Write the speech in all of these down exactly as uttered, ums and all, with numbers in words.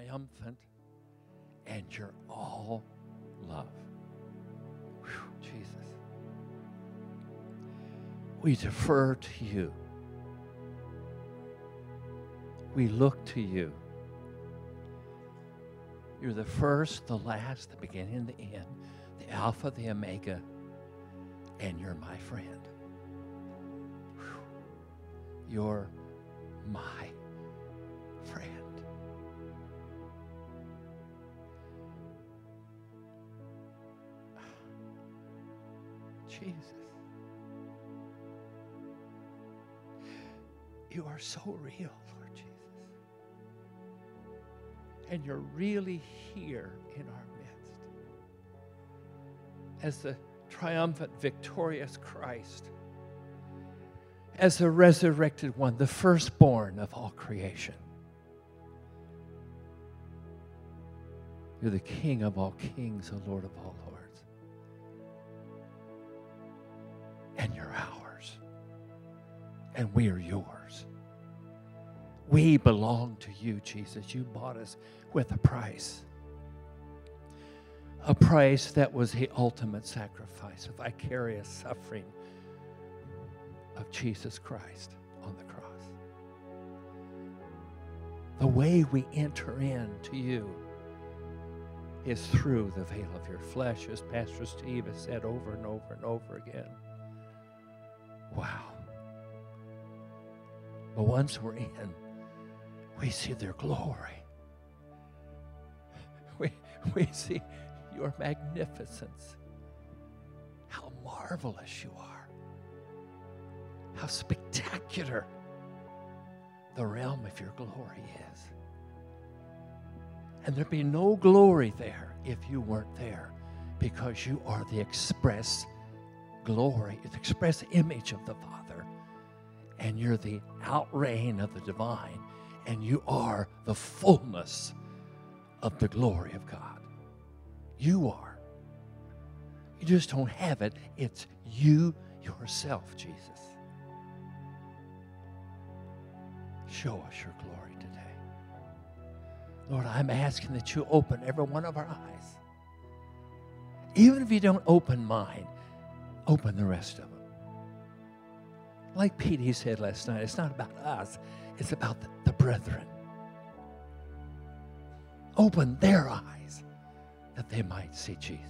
triumphant, and you're all love. Whew, Jesus. We defer to you. We look to you. You're the first, the last, the beginning, and the end, the Alpha, the Omega, and you're my friend. Whew. You're my friend. Jesus. You are so real, Lord Jesus. And you're really here in our midst. As the triumphant, victorious Christ. As the resurrected one, the firstborn of all creation. You're the King of all kings, the Lord of all lords. And you're ours. And we are yours. We belong to you, Jesus. You bought us with a price. A price that was the ultimate sacrifice, a vicarious suffering of Jesus Christ on the cross. The way we enter into you is through the veil of your flesh, as Pastor Steve has said over and over and over again. Wow. But once we're in, we see their glory. We, we see your magnificence. How marvelous you are. How spectacular the realm of your glory is. And there'd be no glory there if you weren't there, because you are the express glory, the express image of the Father. And you're the outreign of the divine. And you are the fullness of the glory of God. You are. You just don't have it. It's you yourself, Jesus. Show us your glory today. Lord, I'm asking that you open every one of our eyes. Even if you don't open mine, open the rest of them. Like Pete said last night, it's not about us. It's about the, the brethren. Open their eyes that they might see Jesus.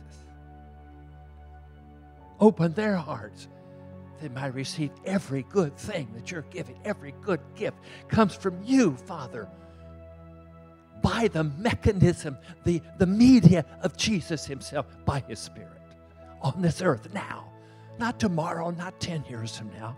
Open their hearts that they might receive every good thing that you're giving. Every good gift comes from you, Father, by the mechanism, the, the media of Jesus himself, by his Spirit on this earth now. Not tomorrow, not ten years from now.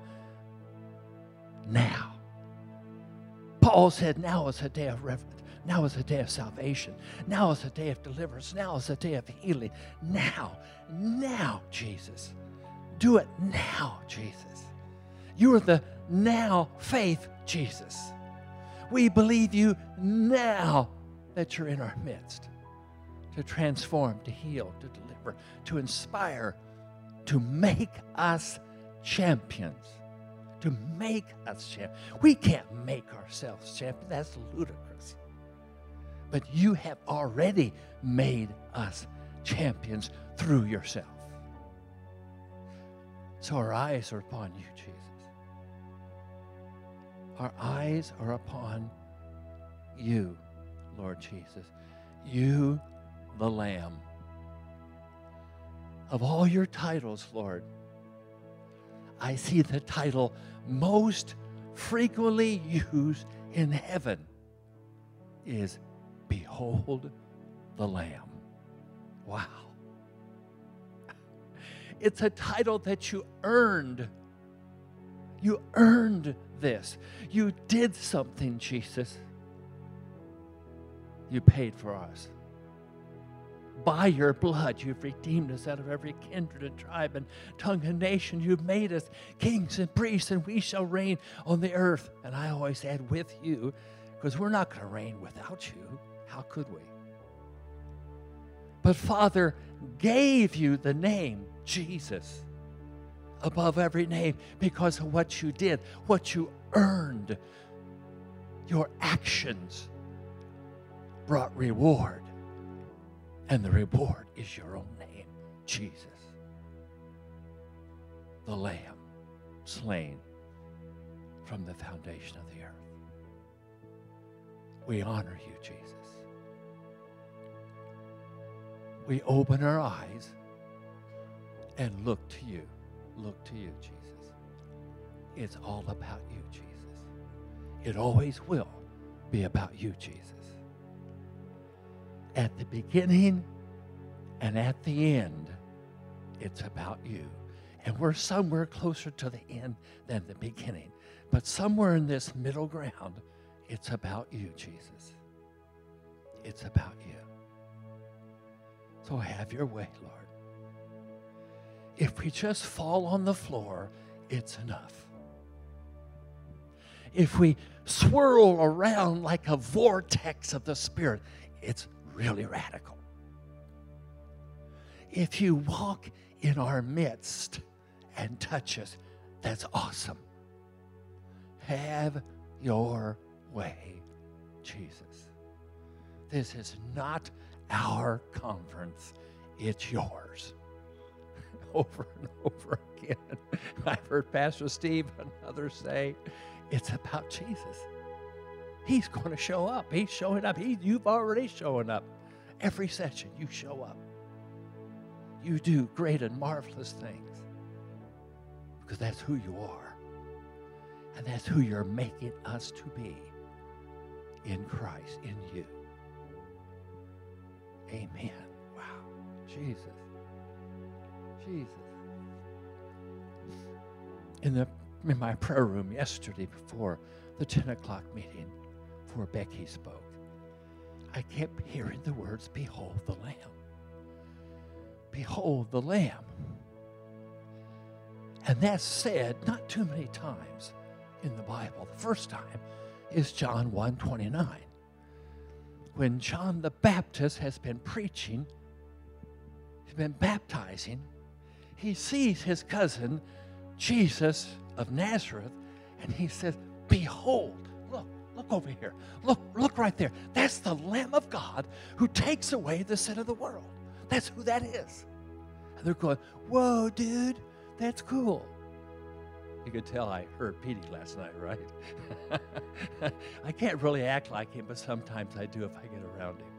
Now. Paul said, now is a day of reverence. Now is a day of salvation. Now is a day of deliverance. Now is a day of healing. Now, now, Jesus. Do it now, Jesus. You are the now faith, Jesus. We believe you now that you're in our midst to transform, to heal, to deliver, to inspire, to make us champions. To make us champions. We can't make ourselves champions. That's ludicrous. But you have already made us champions through yourself. So our eyes are upon you, Jesus. Our eyes are upon you, Lord Jesus. You, the Lamb. Of all your titles, Lord, I see the title most frequently used in heaven is Behold the Lamb. Wow. It's a title that you earned. You earned this. You did something, Jesus. You paid for us. By your blood, you've redeemed us out of every kindred and tribe and tongue and nation. You've made us kings and priests, and we shall reign on the earth. And I always add with you, because we're not going to reign without you. How could we? But Father gave you the name Jesus above every name because of what you did, what you earned, your actions, brought reward. And the reward is your own name, Jesus, the Lamb slain from the foundation of the earth. We honor you, Jesus. We open our eyes and look to you. Look to you, Jesus. It's all about you, Jesus. It always will be about you, Jesus. At the beginning and at the end, it's about you. And we're somewhere closer to the end than the beginning. But somewhere in this middle ground, it's about you, Jesus. It's about you. So have your way, Lord. If we just fall on the floor, it's enough. If we swirl around like a vortex of the Spirit, it's really radical. If you walk in our midst and touch us, that's awesome. Have your way, Jesus. This is not our conference, it's yours. Over and over again, I've heard Pastor Steve and others say, it's about Jesus. He's going to show up. He's showing up. He, you've already shown up. Every session, you show up. You do great and marvelous things because that's who you are. And that's who you're making us to be in Christ, in you. Amen. Wow. Jesus. Jesus. In, the, in my prayer room yesterday before the ten o'clock meeting, before Becky spoke, I kept hearing the words, behold the Lamb. Behold the Lamb. And that's said not too many times in the Bible. The first time is John one twenty-nine. When John the Baptist has been preaching, he's been baptizing, he sees his cousin, Jesus of Nazareth, and he says, behold, look, look over here. Look, look right there. That's the Lamb of God who takes away the sin of the world. That's who that is. And they're going, whoa, dude, that's cool. You could tell I heard Petey last night, right? I can't really act like him, but sometimes I do if I get around him.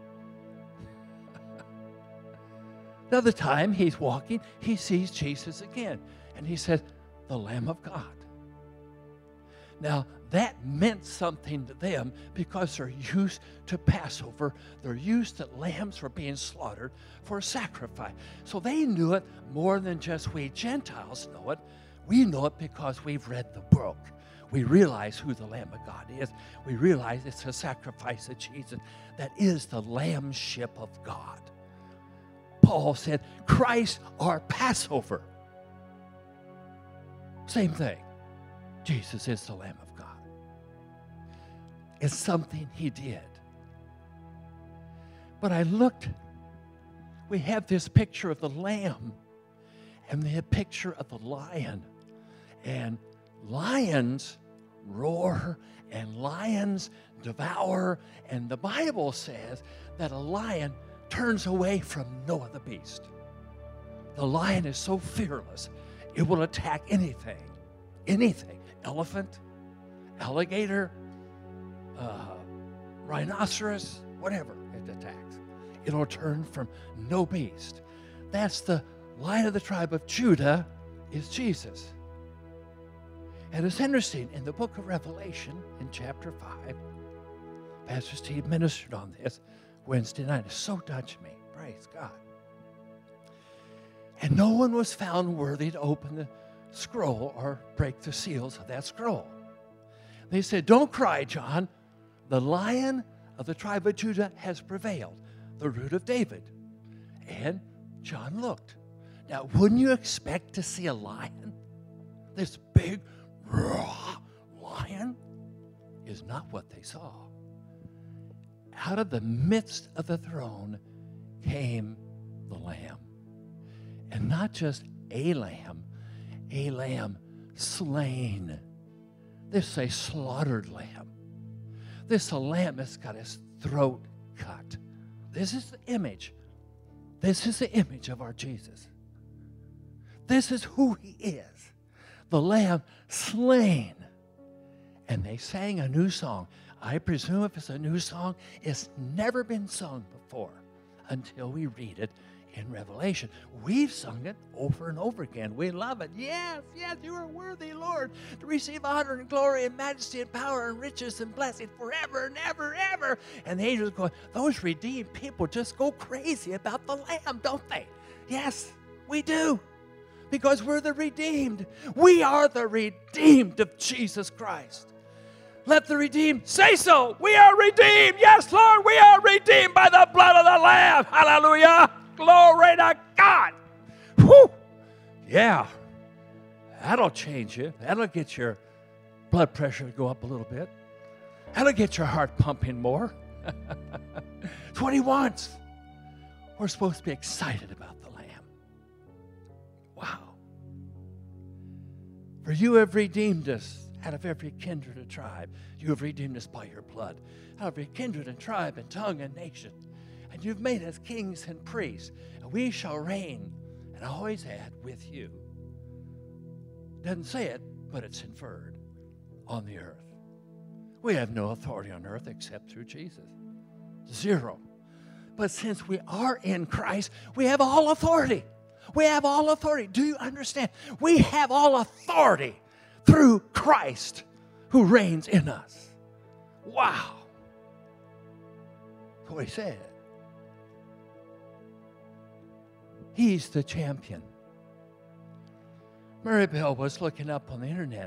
Another time he's walking, he sees Jesus again, and he says, the Lamb of God. Now, that meant something to them because they're used to Passover. They're used that lambs were being slaughtered for a sacrifice. So they knew it more than just we Gentiles know it. We know it because we've read the book. We realize who the Lamb of God is. We realize it's a sacrifice of Jesus that is the lambship of God. Paul said, Christ our Passover. Same thing. Jesus is the Lamb of God. It's something he did. But I looked, we have this picture of the lamb and the picture of the lion. And lions roar and lions devour. And the Bible says that a lion turns away from no other beast. The lion is so fearless, it will attack anything. Anything. Elephant, alligator, uh, rhinoceros, whatever it attacks. It'll turn from no beast. That's the Lion of the tribe of Judah is Jesus. And it's interesting, in the book of Revelation, in chapter five, Pastor Steve ministered on this Wednesday night. It so touched me. Praise God. And no one was found worthy to open the scroll or break the seals of that scroll. They said, don't cry, John. The Lion of the tribe of Judah has prevailed, the root of David. And John looked. Now, wouldn't you expect to see a lion? This big, raw lion is not what they saw. Out of the midst of the throne came the Lamb. And not just a lamb, a lamb slain. This is a slaughtered lamb. This is a lamb that's got his throat cut. This is the image. This is the image of our Jesus. This is who he is. The Lamb slain. And they sang a new song. I presume if it's a new song, it's never been sung before until we read it in Revelation. We've sung it over and over again. We love it. Yes, yes, you are worthy, Lord, to receive honor and glory and majesty and power and riches and blessing forever and ever, ever. And the angels go, those redeemed people just go crazy about the Lamb, don't they? Yes, we do. Because we're the redeemed. We are the redeemed of Jesus Christ. Let the redeemed say so. We are redeemed. Yes, Lord, we are redeemed by the blood of the Lamb. Hallelujah. Glory to God. Whew. Yeah. That'll change you. That'll get your blood pressure to go up a little bit. That'll get your heart pumping more. It's what he wants. We're supposed to be excited about the Lamb. Wow. For you have redeemed us out of every kindred and tribe. You have redeemed us by your blood. Out of every kindred and tribe and tongue and nation. And you've made us kings and priests. And we shall reign, and I always add, with you. Doesn't say it, but it's inferred, on the earth. We have no authority on earth except through Jesus. Zero. But since we are in Christ, we have all authority. We have all authority. Do you understand? We have all authority through Christ who reigns in us. Wow. That's what he said. He's the champion. Mary Bell was looking up on the internet,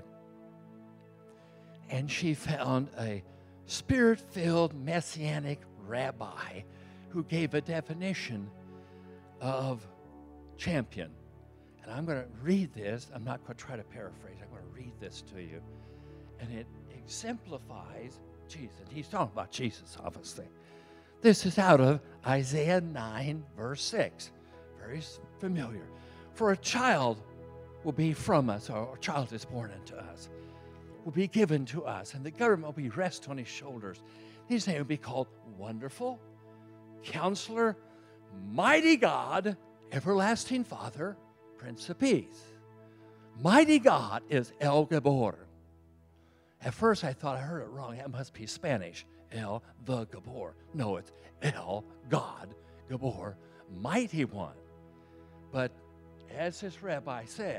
and she found a spirit-filled messianic rabbi who gave a definition of champion. And I'm going to read this. I'm not going to try to paraphrase. I'm going to read this to you. And it exemplifies Jesus. He's talking about Jesus, obviously. This is out of Isaiah nine, verse six. Very familiar. For a child will be from us, or a child is born unto us, will be given to us, and the government will be rest on his shoulders. His name will be called Wonderful, Counselor, Mighty God, Everlasting Father, Prince of Peace. Mighty God is El Gabor. At first I thought I heard it wrong. That must be Spanish. El, the Gabor. No, it's El, God, Gabor, Mighty One. But as this rabbi says,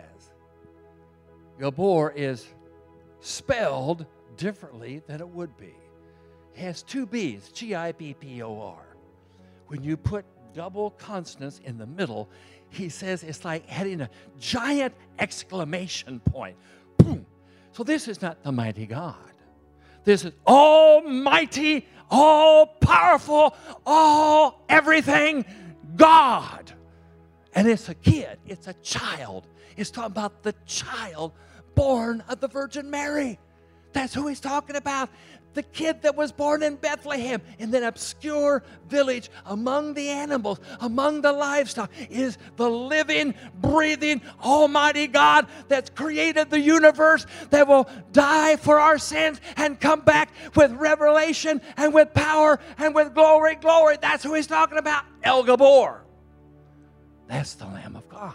Gabor is spelled differently than it would be. It has two B's, G I B P O R. When you put double consonants in the middle, he says it's like adding a giant exclamation point. Boom. So this is not the mighty God. This is almighty, all-powerful, all everything God. And it's a kid. It's a child. It's talking about the child born of the Virgin Mary. That's who he's talking about. The kid that was born in Bethlehem, in that obscure village among the animals, among the livestock, is the living, breathing, almighty God that's created the universe, that will die for our sins and come back with revelation and with power and with glory, glory. That's who he's talking about. El Gabor. That's the Lamb of God.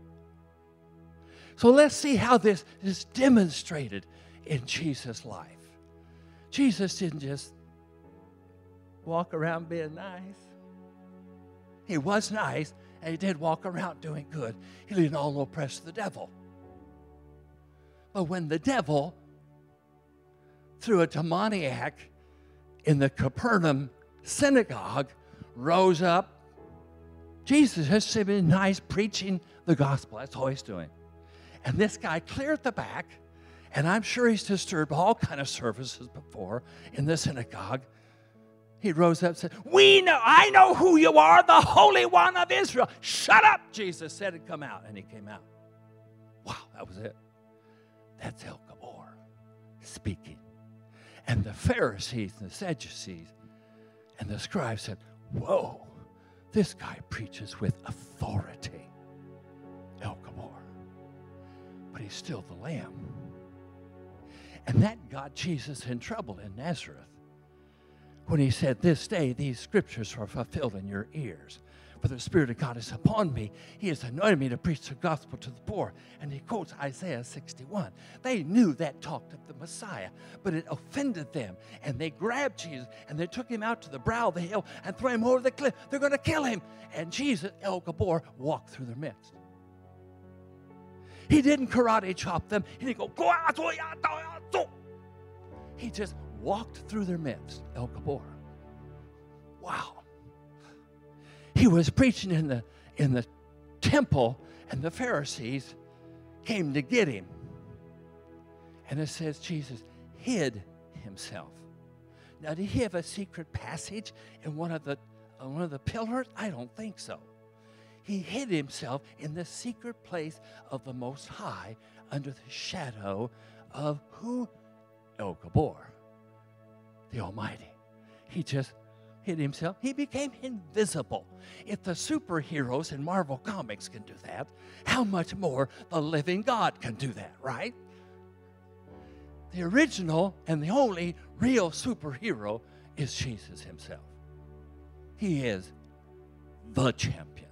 So let's see how this is demonstrated in Jesus' life. Jesus didn't just walk around being nice. He was nice, and he did walk around doing good. He didn't all oppress the devil. But when the devil, through a demoniac in the Capernaum synagogue, rose up, Jesus has been nice preaching the gospel. That's all he's doing. And this guy cleared the back. And I'm sure he's disturbed all kind of services before in the synagogue. He rose up and said, we know, I know who you are, the Holy One of Israel. Shut up, Jesus said, and come out. And he came out. Wow, that was it. That's El Gabor speaking. And the Pharisees and the Sadducees and the scribes said, whoa, this guy preaches with authority. El Gabor. But he's still the Lamb. And that got Jesus in trouble in Nazareth when he said, this day these scriptures are fulfilled in your ears. For the Spirit of God is upon me. He has anointed me to preach the gospel to the poor. And he quotes Isaiah sixty-one. They knew that talked of the Messiah, but it offended them. And they grabbed Jesus and they took him out to the brow of the hill and threw him over the cliff. They're going to kill him. And Jesus, El Gabor, walked through their midst. He didn't karate chop them. He didn't go, he just walked through their midst, El Gabor. Wow. He was preaching in the, in the temple, and the Pharisees came to get him. And it says Jesus hid himself. Now, did he have a secret passage in one of the, uh, one of the pillars? I don't think so. He hid himself in the secret place of the Most High under the shadow of who? El Gabor, the Almighty. He just hid himself. He became invisible. If the superheroes in Marvel Comics can do that, how much more the living God can do that, right? The original and the only real superhero is Jesus himself. He is the champion.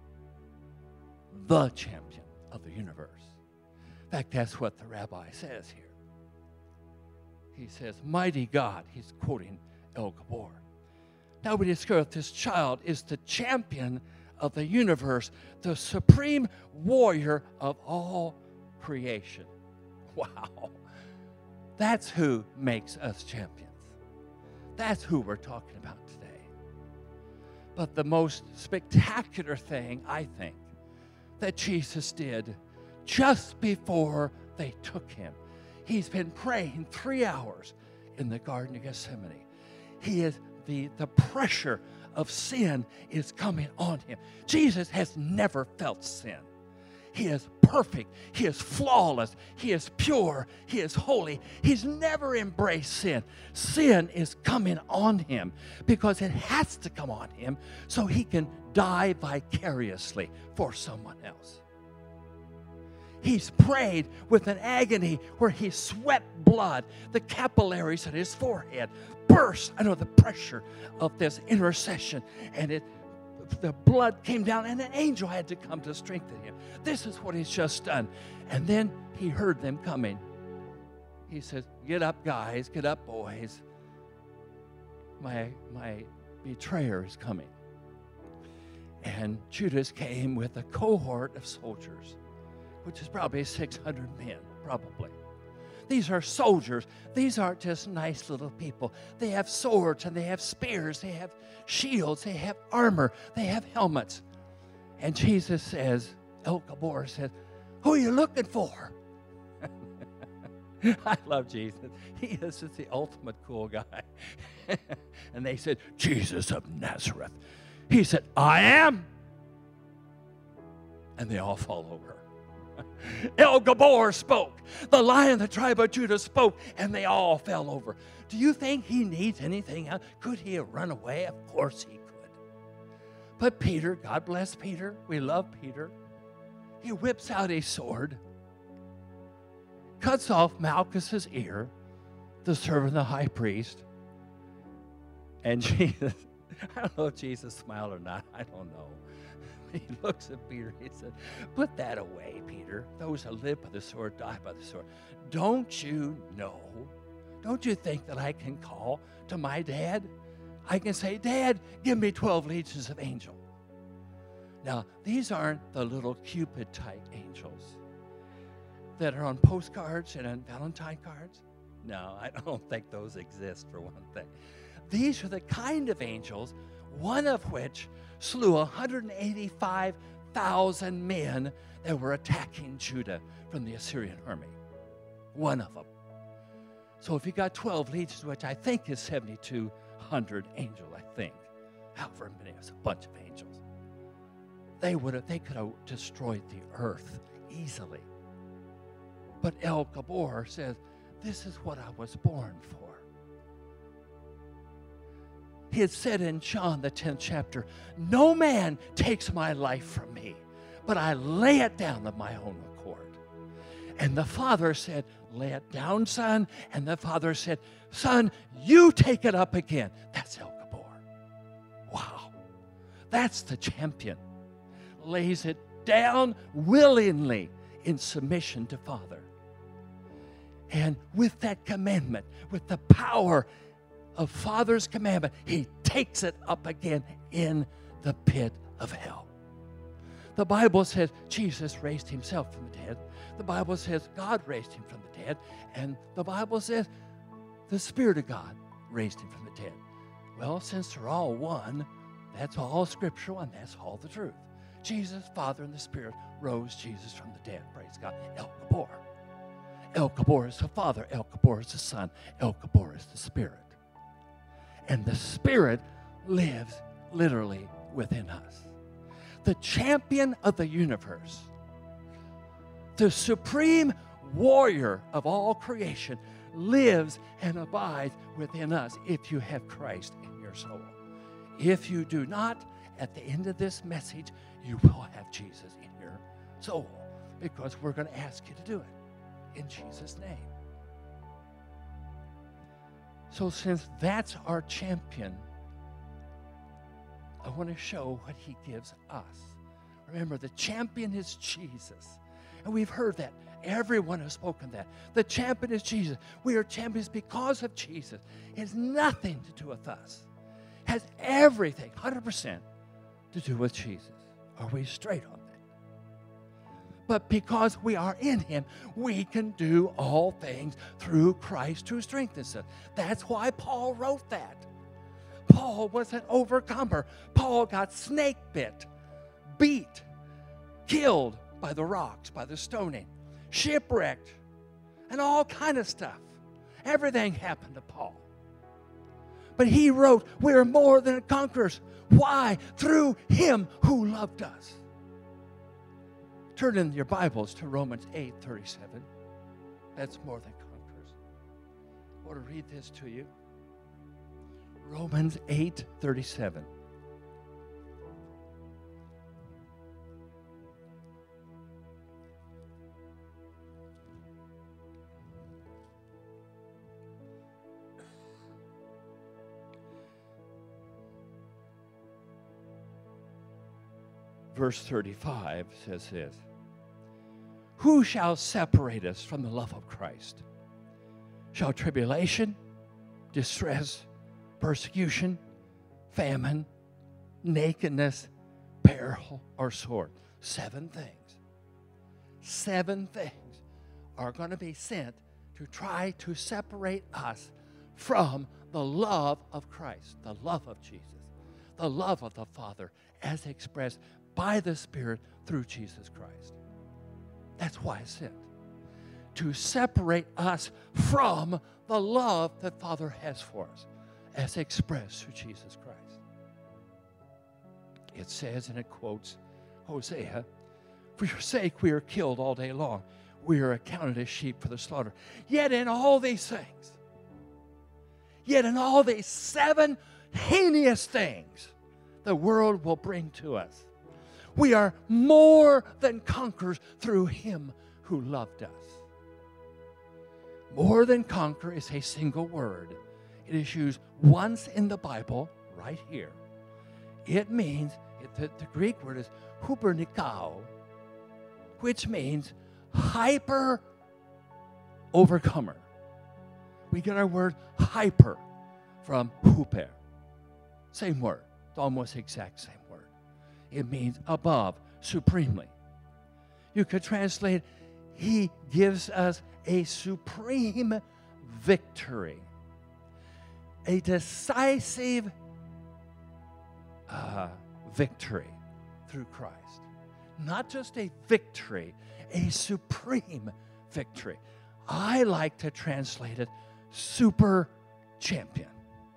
The champion of the universe. In fact, that's what the rabbi says here. He says, mighty God. He's quoting El Gabor. Now we discover that this child is the champion of the universe, the supreme warrior of all creation. Wow. That's who makes us champions. That's who we're talking about today. But the most spectacular thing, I think, that Jesus did just before they took him, he's been praying three hours in the Garden of Gethsemane. He is The, the pressure of sin is coming on him. Jesus has never felt sin. He is perfect. He is flawless. He is pure. He is holy. He's never embraced sin. Sin is coming on him because it has to come on him so he can die vicariously for someone else. He's prayed with an agony where he sweat blood. The capillaries in his forehead burst under the pressure of this intercession. And it, the blood came down, and an angel had to come to strengthen him. This is what he's just done. And then he heard them coming. He says, get up, guys. Get up, boys. My, my betrayer is coming. And Judas came with a cohort of soldiers, which is probably six hundred men, probably. These are soldiers. These aren't just nice little people. They have swords, and they have spears. They have shields. They have armor. They have helmets. And Jesus says, El Gabor says, who are you looking for? I love Jesus. He is just the ultimate cool guy. And they said, Jesus of Nazareth. He said, I am. And they all fall over. El Gabor spoke. The Lion of the tribe of Judah spoke, and they all fell over. Do you think he needs anything else? Could he have run away? Of course he could. But Peter, God bless Peter. We love Peter. He whips out a sword, cuts off Malchus's ear, the servant of the high priest. And Jesus, I don't know if Jesus smiled or not. I don't know. He looks at Peter. He said, put that away, Peter. Those who live by the sword die by the sword. Don't you know? Don't you think that I can call to my dad? I can say, Dad, give me twelve legions of angels. Now, these aren't the little Cupid-type angels that are on postcards and on Valentine cards. No, I don't think those exist, for one thing. These are the kind of angels, one of which slew one hundred eighty-five thousand men that were attacking Judah from the Assyrian army. One of them. So if you got twelve legions, which I think is seventy-two hundred angels, I think. However many, it's a bunch of angels. They would have, they could have destroyed the earth easily. But El Gabor says, this is what I was born for. He had said in John, the tenth chapter, no man takes my life from me, but I lay it down of my own accord. And the Father said, lay it down, son. And the Father said, son, you take it up again. That's El Gabor. Wow. That's the champion. Lays it down willingly in submission to Father. And with that commandment, with the power of Father's commandment, he takes it up again in the pit of hell. The Bible says Jesus raised himself from the dead. The Bible says God raised him from the dead. And the Bible says the Spirit of God raised him from the dead. Well, since they're all one, that's all scriptural and that's all the truth. Jesus, Father, and the Spirit rose Jesus from the dead. Praise God. El Gabor. El Gabor is the Father. El Gabor is the Son. El Gabor is the Spirit. And the Spirit lives literally within us. The champion of the universe, the supreme warrior of all creation, lives and abides within us if you have Christ in your soul. If you do not, at the end of this message, you will have Jesus in your soul, because we're going to ask you to do it in Jesus' name. So since that's our champion, I want to show what he gives us. Remember, the champion is Jesus. And we've heard that. Everyone has spoken that. The champion is Jesus. We are champions because of Jesus. It has nothing to do with us. It has everything, one hundred percent, to do with Jesus. Are we straight on that? But because we are in him, we can do all things through Christ who strengthens us. That's why Paul wrote that. Paul was an overcomer. Paul got snake bit, beat, killed by the rocks, by the stoning, shipwrecked, and all kind of stuff. Everything happened to Paul. But he wrote, we are more than conquerors. Why? Through him who loved us. Turn in your Bibles to Romans eight thirty-seven. That's more than conquerors. I want to read this to you. Romans eight thirty-seven. Verse thirty-five says this: who shall separate us from the love of Christ? Shall tribulation, distress, persecution, famine, nakedness, peril, or sword? Seven things. Seven things are going to be sent to try to separate us from the love of Christ, the love of Jesus, the love of the Father as expressed by the Spirit through Jesus Christ. That's why it's sent. To separate us from the love that Father has for us, as expressed through Jesus Christ. It says, and it quotes Hosea, for your sake we are killed all day long. We are accounted as sheep for the slaughter. Yet in all these things, yet in all these seven heinous things the world will bring to us, we are more than conquerors through him who loved us. More than conquer is a single word. It is used once in the Bible, right here. It means, it, the, the Greek word is hupernikao, which means hyper overcomer. We get our word hyper from huper. Same word. It's almost the exact same word. It means above, supremely. You could translate, he gives us a supreme victory. A decisive uh, victory through Christ. Not just a victory, a supreme victory. I like to translate it super champion.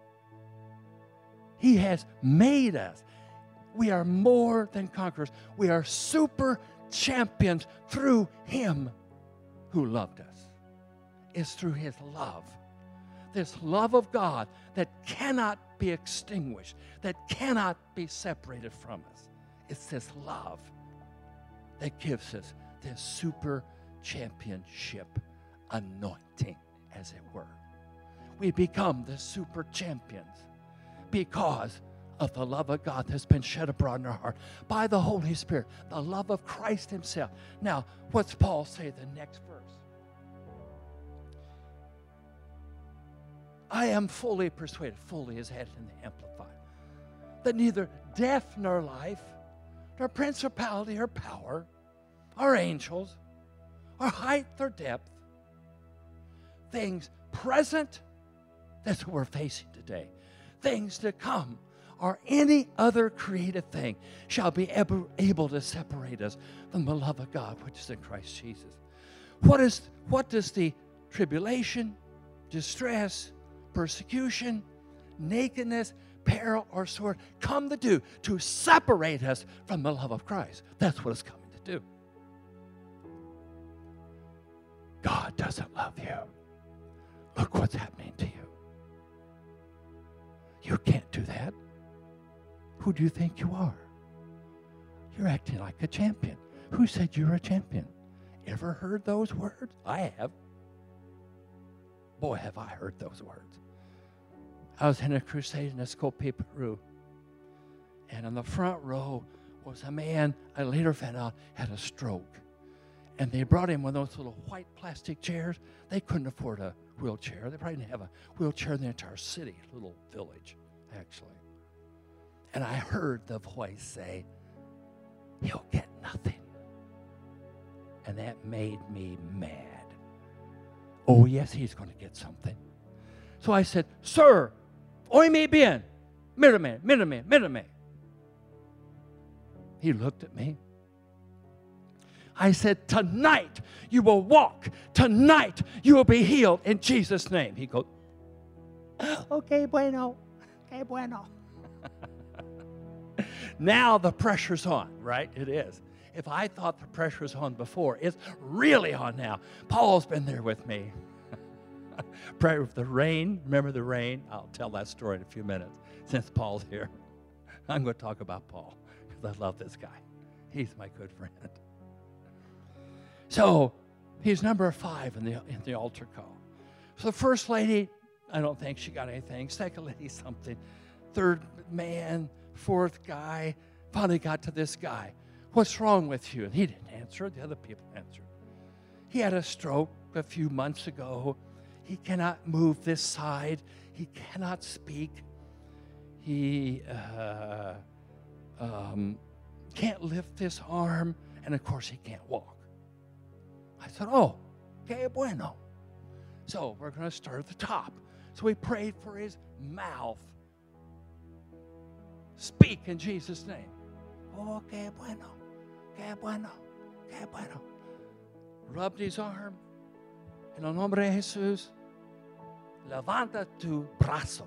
He has made us. We are more than conquerors. We are super champions through him who loved us. It's through his love. This love of God that cannot be extinguished, that cannot be separated from us. It's this love that gives us this super championship anointing, as it were. We become the super champions because of the love of God that's been shed abroad in our heart by the Holy Spirit, the love of Christ himself. Now, what's Paul say the next verse? I am fully persuaded, fully is added in the Amplified, that neither death nor life, nor principality or power, or angels, or height or depth, things present, that's what we're facing today, things to come, or any other created thing shall be able, able to separate us from the love of God, which is in Christ Jesus. What is, what does the tribulation, distress, persecution, nakedness, peril, or sword come to do? To separate us from the love of Christ. That's what it's coming to do. God doesn't love you. Look what's happening to you. You can't do that. Who do you think you are? You're acting like a champion. Who said you're a champion? Ever heard those words? I have. Boy, have I heard those words. I was in a crusade in Escopie, Peru. And in the front row was a man, I later found out, had a stroke. And they brought him one of those little white plastic chairs. They couldn't afford a wheelchair. They probably didn't have a wheelchair in the entire city, little village, actually. And I heard the voice say, he'll get nothing. And that made me mad. Oh, yes, he's going to get something. So I said, sir, oíme bien, mírame, mírame, mírame. He looked at me. I said, tonight you will walk. Tonight you will be healed in Jesus' name. He goes, okay, bueno, okay, bueno. Now the pressure's on, right? It is. If I thought the pressure was on before, it's really on now. Paul's been there with me. Pray with the rain. Remember the rain? I'll tell that story in a few minutes since Paul's here. I'm going to talk about Paul because I love this guy. He's my good friend. So he's number five in the, in the altar call. So the first lady, I don't think she got anything. Second lady, something. Third man, fourth guy. Finally got to this guy. What's wrong with you? And he didn't answer. The other people answered. He had a stroke a few months ago. He cannot move this side. He cannot speak. He uh, um, can't lift this arm. And, of course, he can't walk. I said, oh, que bueno. So we're going to start at the top. So we prayed for his mouth. Speak in Jesus' name. Oh, que bueno, que bueno, que bueno. Rubbed his arm. En el nombre de Jesús, levanta tu brazo.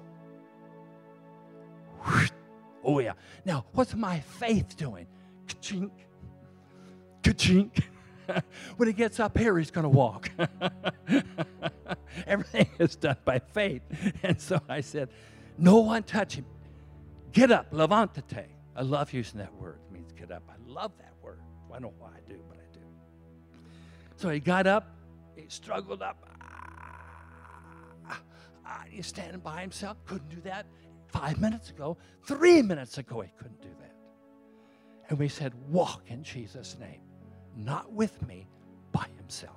Oh, yeah. Now, what's my faith doing? Ka-chink, ka-chink. When he gets up here, he's going to walk. Everything is done by faith. And so I said, no one touch him. Get up, levantate. I love using that word. It means get up. I love that word. I don't know why I do, but I do. So he got up. He struggled up. Ah, ah, he's standing by himself. Couldn't do that five minutes ago. Three minutes ago, he couldn't do that. And we said, walk in Jesus' name. Not with me, by himself.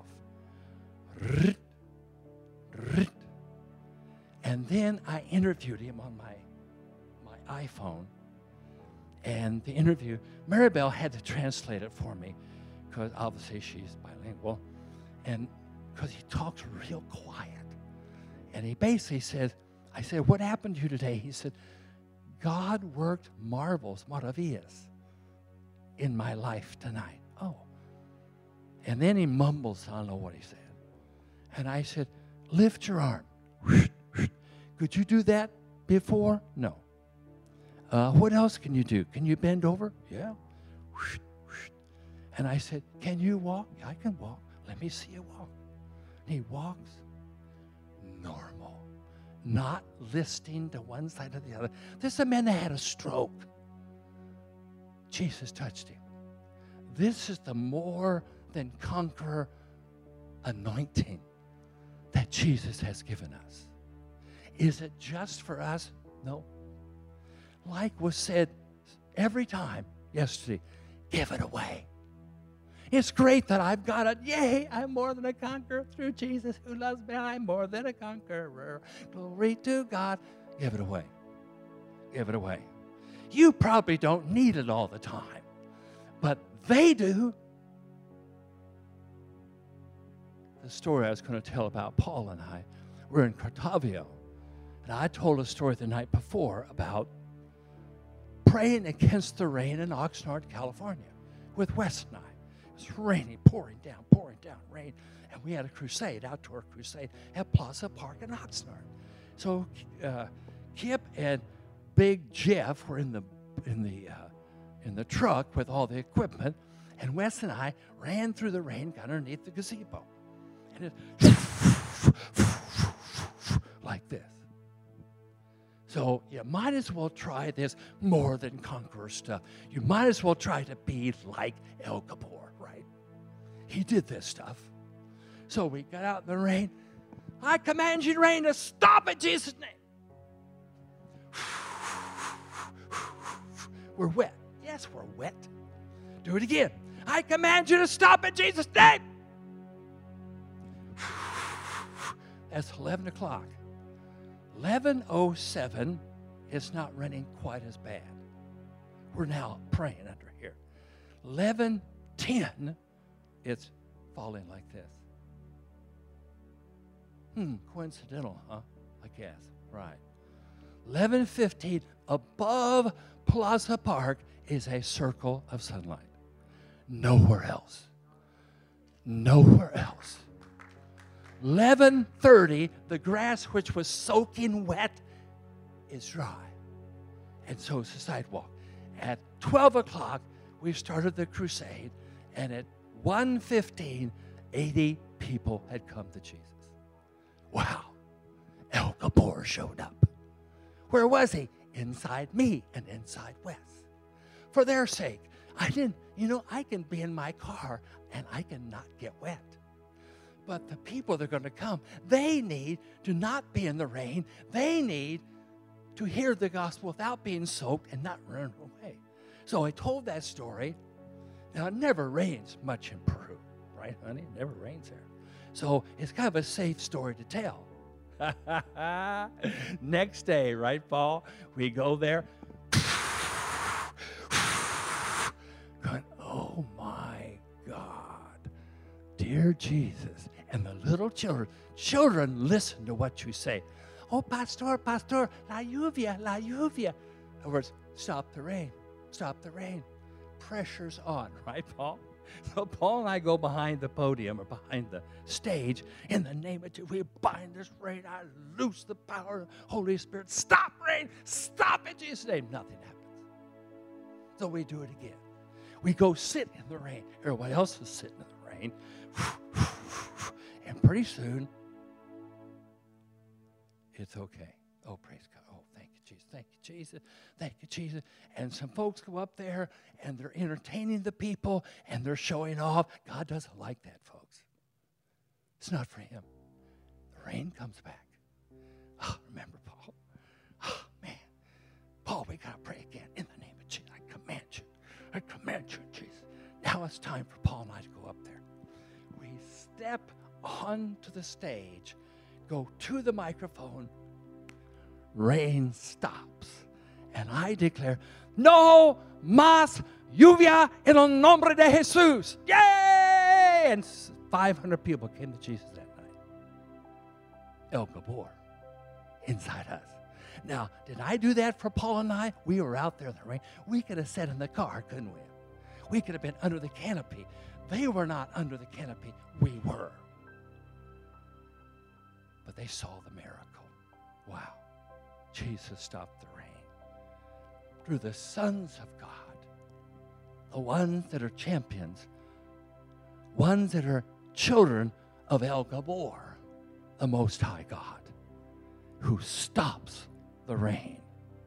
And then I interviewed him on my, my iPhone. And the interview, Maribel had to translate it for me because obviously she's bilingual. And because he talks real quiet. And he basically said, I said, what happened to you today? He said, God worked marvels, maravillas, in my life tonight. Oh. And then he mumbles, I don't know what he said. And I said, lift your arm. Could you do that before? No. Uh, what else can you do? Can you bend over? Yeah. And I said, can you walk? I can walk. Let me see you walk. And he walks normal, not listing to one side or the other. This is a man that had a stroke. Jesus touched him. This is the more than conqueror anointing that Jesus has given us. Is it just for us? No. Like was said every time yesterday, give it away. It's great that I've got it. Yay, I'm more than a conqueror through Jesus who loves me. I'm more than a conqueror. Glory to God. Give it away. Give it away. You probably don't need it all the time, but they do. The story I was going to tell about Paul and I, we're in Cartavio, and I told a story the night before about praying against the rain in Oxnard, California, with Wes and I. It was raining, pouring down, pouring down, rain. And we had a crusade, outdoor crusade, at Plaza Park in Oxnard. So uh, Kip and Big Jeff were in the in the uh, in the truck with all the equipment, and Wes and I ran through the rain, got underneath the gazebo, and it like this. So you might as well try this more than conqueror stuff. You might as well try to be like El Gabor, right? He did this stuff. So we got out in the rain. I command you, rain, to stop in Jesus' name. We're wet. Yes, we're wet. Do it again. I command you to stop in Jesus' name. That's eleven o'clock. eleven oh seven, it's not running quite as bad. We're now praying under here. eleven ten, it's falling like this. Hmm, coincidental, huh? I guess, right. eleven fifteen, above Plaza Park is a circle of sunlight. Nowhere else. Nowhere else. eleven thirty, the grass, which was soaking wet, is dry. And so is the sidewalk. At twelve o'clock, we started the crusade, and at one fifteen, eighty people had come to Jesus. Wow. El Gabor showed up. Where was he? Inside me and inside Wes. For their sake, I didn't, you know, I can be in my car and I can not get wet. But the people that are going to come, they need to not be in the rain. They need to hear the gospel without being soaked and not run away. So I told that story. Now, it never rains much in Peru, right, honey? It never rains there. So it's kind of a safe story to tell. Next day, right, Paul? We go there. Going, oh, my God. Dear Jesus. And the little children, children listen to what you say. Oh, pastor, pastor, la lluvia, la lluvia. In other words, stop the rain, stop the rain. Pressure's on, right, Paul? So Paul and I go behind the podium or behind the stage. In the name of Jesus, we bind this rain. I loose the power of the Holy Spirit. Stop rain, stop in Jesus' name. Nothing happens. So we do it again. We go sit in the rain. Everybody else is sitting in the rain. And pretty soon, it's okay. Oh, praise God. Oh, thank you, Jesus. Thank you, Jesus. Thank you, Jesus. And some folks go up there, and they're entertaining the people, and they're showing off. God doesn't like that, folks. It's not for him. The rain comes back. Oh, remember, Paul? Oh, man. Paul, we got to pray again. In the name of Jesus, I command you. I command you, Jesus. Now it's time for Paul and I to go up there. We step onto the stage, go to the microphone, rain stops, and I declare, no más lluvia en el nombre de Jesús. Yay! And five hundred people came to Jesus that night. El Gabor, inside us. Now, did I do that for Paul and I? We were out there in the rain. We could have sat in the car, couldn't we? We could have been under the canopy. They were not under the canopy. We were. But they saw the miracle. Wow. Jesus stopped the rain. Through the sons of God, the ones that are champions, ones that are children of El Gabor, the Most High God, who stops the rain,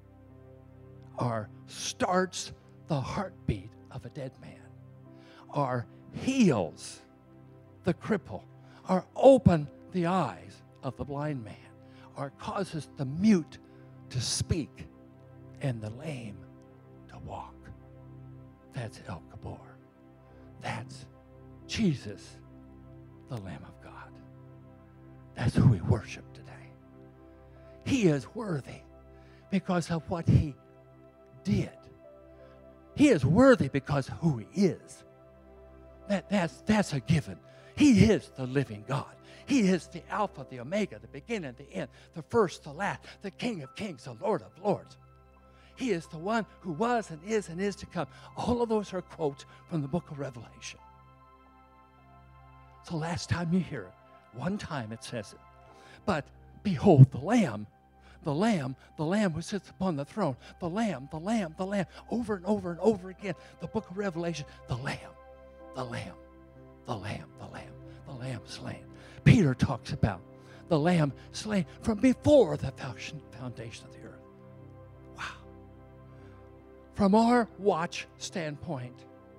or starts the heartbeat of a dead man, or heals the cripple, or open the eyes of the blind man, or causes the mute to speak and the lame to walk. That's El Gabor. That's Jesus, the Lamb of God. That's who we worship today. He is worthy because of what he did. He is worthy because of who he is. That, that's, that's a given. He is the living God. He is the Alpha, the Omega, the beginning, the end, the first, the last, the King of kings, the Lord of lords. He is the one who was and is and is to come. All of those are quotes from the book of Revelation. So last time you hear it, one time it says it. But behold the Lamb, the Lamb, the Lamb who sits upon the throne, the Lamb, the Lamb, the Lamb, over and over and over again. The book of Revelation, the Lamb, the Lamb, the Lamb, the Lamb, the Lamb slain. Peter talks about the Lamb slain from before the foundation of the earth. Wow. From our watch standpoint,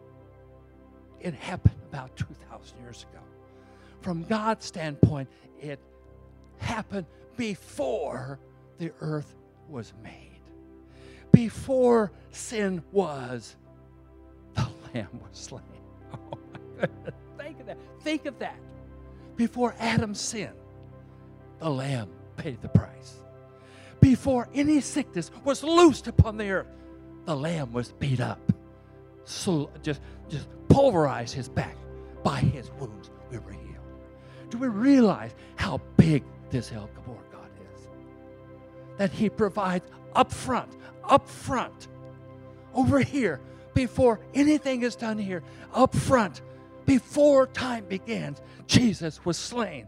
it happened about two thousand years ago. From God's standpoint, it happened before the earth was made. Before sin was, the Lamb was slain. Oh my goodness. Think of that. Think of that. Before Adam sinned, the Lamb paid the price. Before any sickness was loosed upon the earth, the Lamb was beat up. So just, just pulverized his back. By his wounds, we were healed. Do we realize how big this El Gabor God is? That he provides up front, up front, over here, before anything is done here, up front, before time begins, Jesus was slain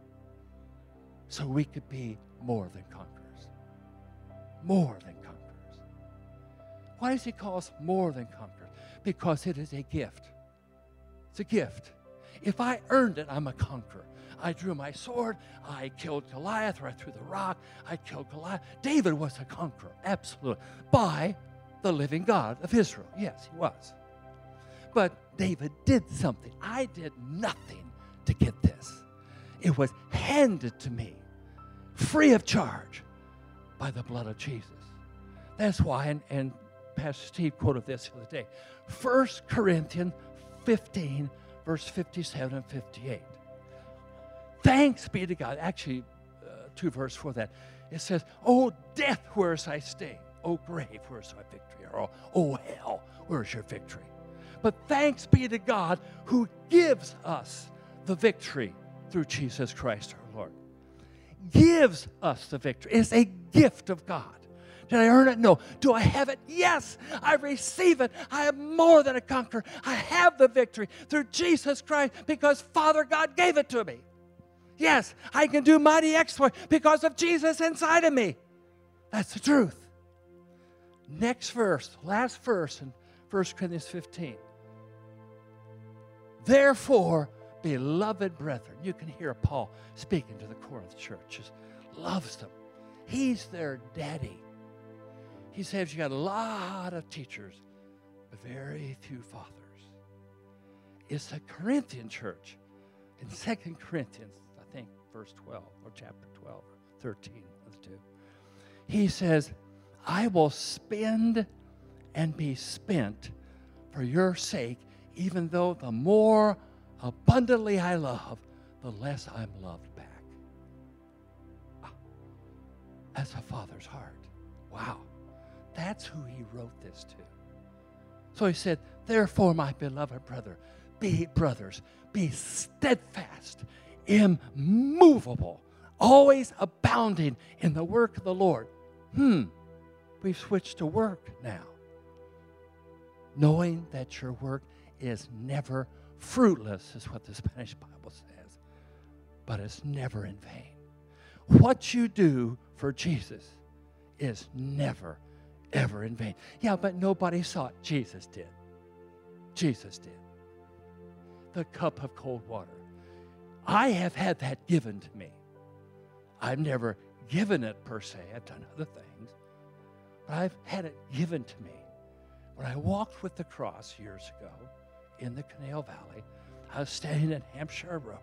so we could be more than conquerors. More than conquerors. Why does he call us more than conquerors? Because it is a gift. It's a gift. If I earned it, I'm a conqueror. I drew my sword, I killed Goliath, or I threw the rock, I killed Goliath. David was a conqueror, absolutely, by the living God of Israel. Yes, he was. But David did something. I did nothing to get this. It was handed to me, free of charge, by the blood of Jesus. That's why, and, and Pastor Steve quoted this the other day, First Corinthians fifteen, verse fifty-seven and fifty-eight. Thanks be to God. Actually, uh, two verses for that. It says, "O death, where is thy sting? O grave, where is thy victory? Or, O hell, where is your victory?" But thanks be to God who gives us the victory through Jesus Christ our Lord. Gives us the victory. It's a gift of God. Did I earn it? No. Do I have it? Yes. I receive it. I am more than a conqueror. I have the victory through Jesus Christ because Father God gave it to me. Yes, I can do mighty exploits because of Jesus inside of me. That's the truth. Next verse, last verse in First Corinthians fifteen. Therefore, beloved brethren, you can hear Paul speaking to the Corinth churches, loves them. He's their daddy. He says you got a lot of teachers, but very few fathers. It's the Corinthian church in Second Corinthians, I think, verse twelve, or chapter twelve, or thirteen of the two. He says, I will spend and be spent for your sake, even though the more abundantly I love, the less I'm loved back. Ah, that's a father's heart. Wow. That's who he wrote this to. So he said, therefore, my beloved brother, be brothers, be steadfast, immovable, always abounding in the work of the Lord. Hmm, we've switched to work now. Knowing that your work is never fruitless, is what the Spanish Bible says, but it's never in vain. What you do for Jesus is never, ever in vain. Yeah, but nobody saw it. Jesus did. Jesus did. The cup of cold water. I have had that given to me. I've never given it per se. I've done other things. But I've had it given to me. When I walked with the cross years ago in the Canal Valley, I was standing at Hampshire Road,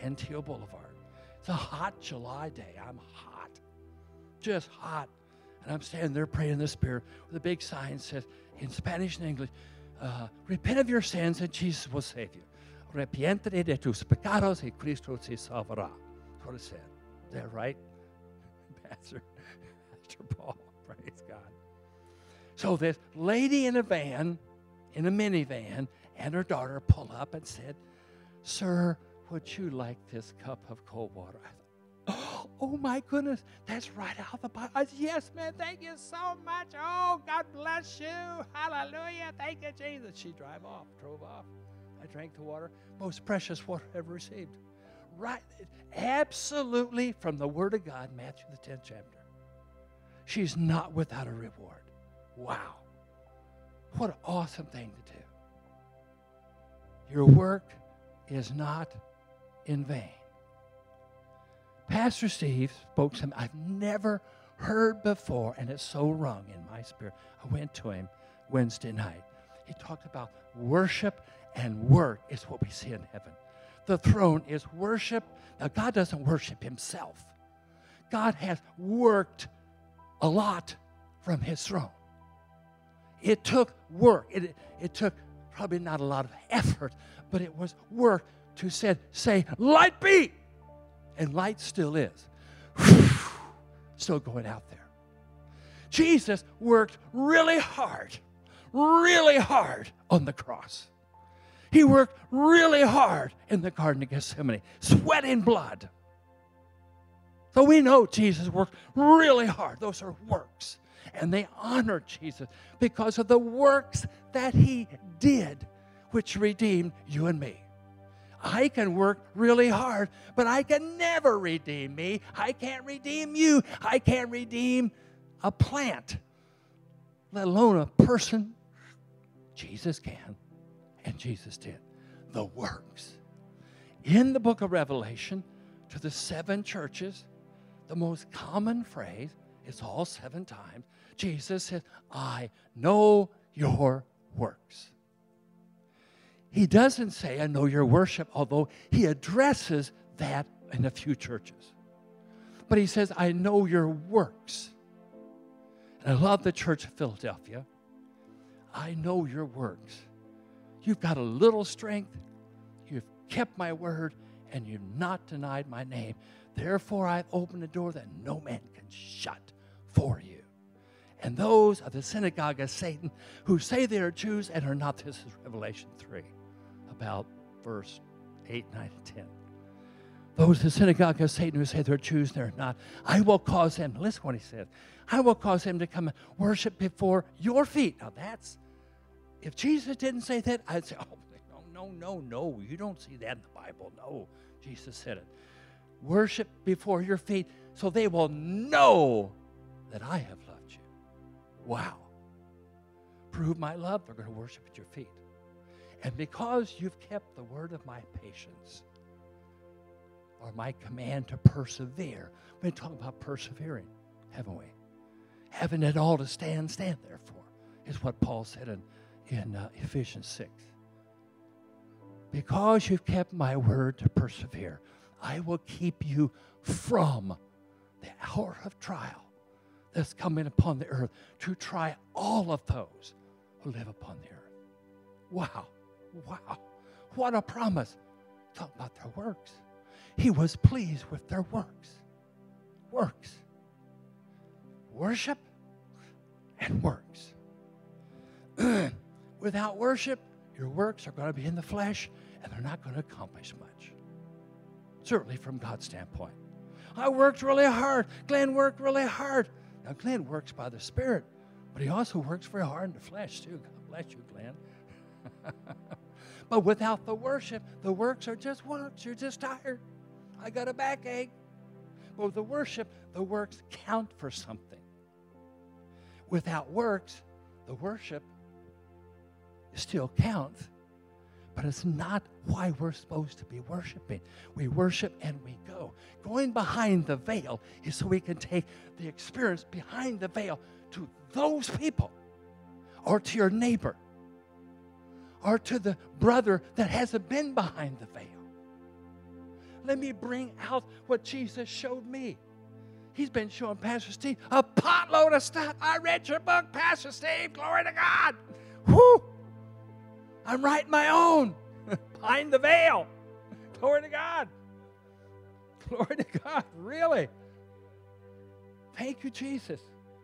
Antio Boulevard. It's a hot July day. I'm hot, just hot. And I'm standing there praying in the Spirit with a big sign says in Spanish and English, uh, repent of your sins and Jesus will save you. Arrepiéntete de tus pecados y Cristo te salvará. That's what it said. Is that right? Pastor, Pastor Paul, praise God. So this lady in a van, in a minivan, and her daughter pull up and said, sir, would you like this cup of cold water? I thought, oh my goodness, that's right out of the Bible. I said, yes, man, thank you so much. Oh, God bless you. Hallelujah. Thank you, Jesus. She drove off, drove off. I drank the water, most precious water I ever received. Right, absolutely from the Word of God, Matthew the tenth chapter. She's not without a reward. Wow. What an awesome thing to do. Your work is not in vain. Pastor Steve spoke something I've never heard before, and it's so rung in my spirit. I went to him Wednesday night. He talked about worship and work is what we see in heaven. The throne is worship. Now, God doesn't worship himself. God has worked a lot from his throne. It took work. It, it took probably not a lot of effort, but it was work to say, say, light be. And light still is. Still going out there. Jesus worked really hard, really hard on the cross. He worked really hard in the Garden of Gethsemane, sweating blood. So we know Jesus worked really hard. Those are works. And they honored Jesus because of the works that he did, which redeemed you and me. I can work really hard, but I can never redeem me. I can't redeem you. I can't redeem a plant, let alone a person. Jesus can, and Jesus did. The works. In the book of Revelation, to the seven churches, the most common phrase, it's all seven times, Jesus said, I know your works. He doesn't say, I know your worship, although he addresses that in a few churches. But he says, I know your works. And I love the church of Philadelphia. I know your works. You've got a little strength. You've kept my word, and you've not denied my name. Therefore, I've opened a door that no man can shut for you. And those are the synagogue of Satan who say they are Jews and are not. This is Revelation three, about verse eight, nine, and ten. Those are the synagogue of Satan who say they're Jews and they're not. I will cause them, listen to what he says, I will cause them to come and worship before your feet. Now that's, if Jesus didn't say that, I'd say, oh, no, no, no, no, you don't see that in the Bible. No, Jesus said it. Worship before your feet so they will know that I have loved you. Wow. Prove my love, they're going to worship at your feet. And because you've kept the word of my patience, or my command to persevere, we've been talking about persevering, haven't we? Having it all to stand, stand therefore, is what Paul said in, in uh, Ephesians six. Because you've kept my word to persevere, I will keep you from the hour of trial that's coming upon the earth to try all of those who live upon the earth. Wow, wow, what a promise. Talk about their works. He was pleased with their works. Works. Worship and works. Without worship, your works are going to be in the flesh and they're not going to accomplish much. Certainly from God's standpoint. I worked really hard. Glenn worked really hard. Now, Glenn works by the Spirit, but he also works very hard in the flesh, too. God bless you, Glenn. But without the worship, the works are just works. You're just tired. I got a backache. But with the worship, the works count for something. Without works, the worship still counts, but it's not why we're supposed to be worshiping. We worship and we go. Going behind the veil is so we can take the experience behind the veil to those people, or to your neighbor, or to the brother that hasn't been behind the veil. Let me bring out what Jesus showed me. He's been showing Pastor Steve a potload of stuff. I read your book, Pastor Steve. Glory to God. Whoo! I'm writing my own. Behind the veil. Glory to God. Glory to God. Really. Thank you, Jesus.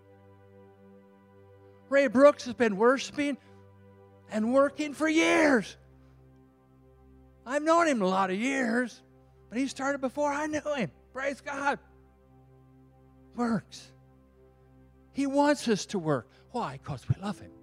Ray Brooks has been worshiping and working for years. I've known him a lot of years, but he started before I knew him. Praise God. Works. He wants us to work. Why? Because we love him.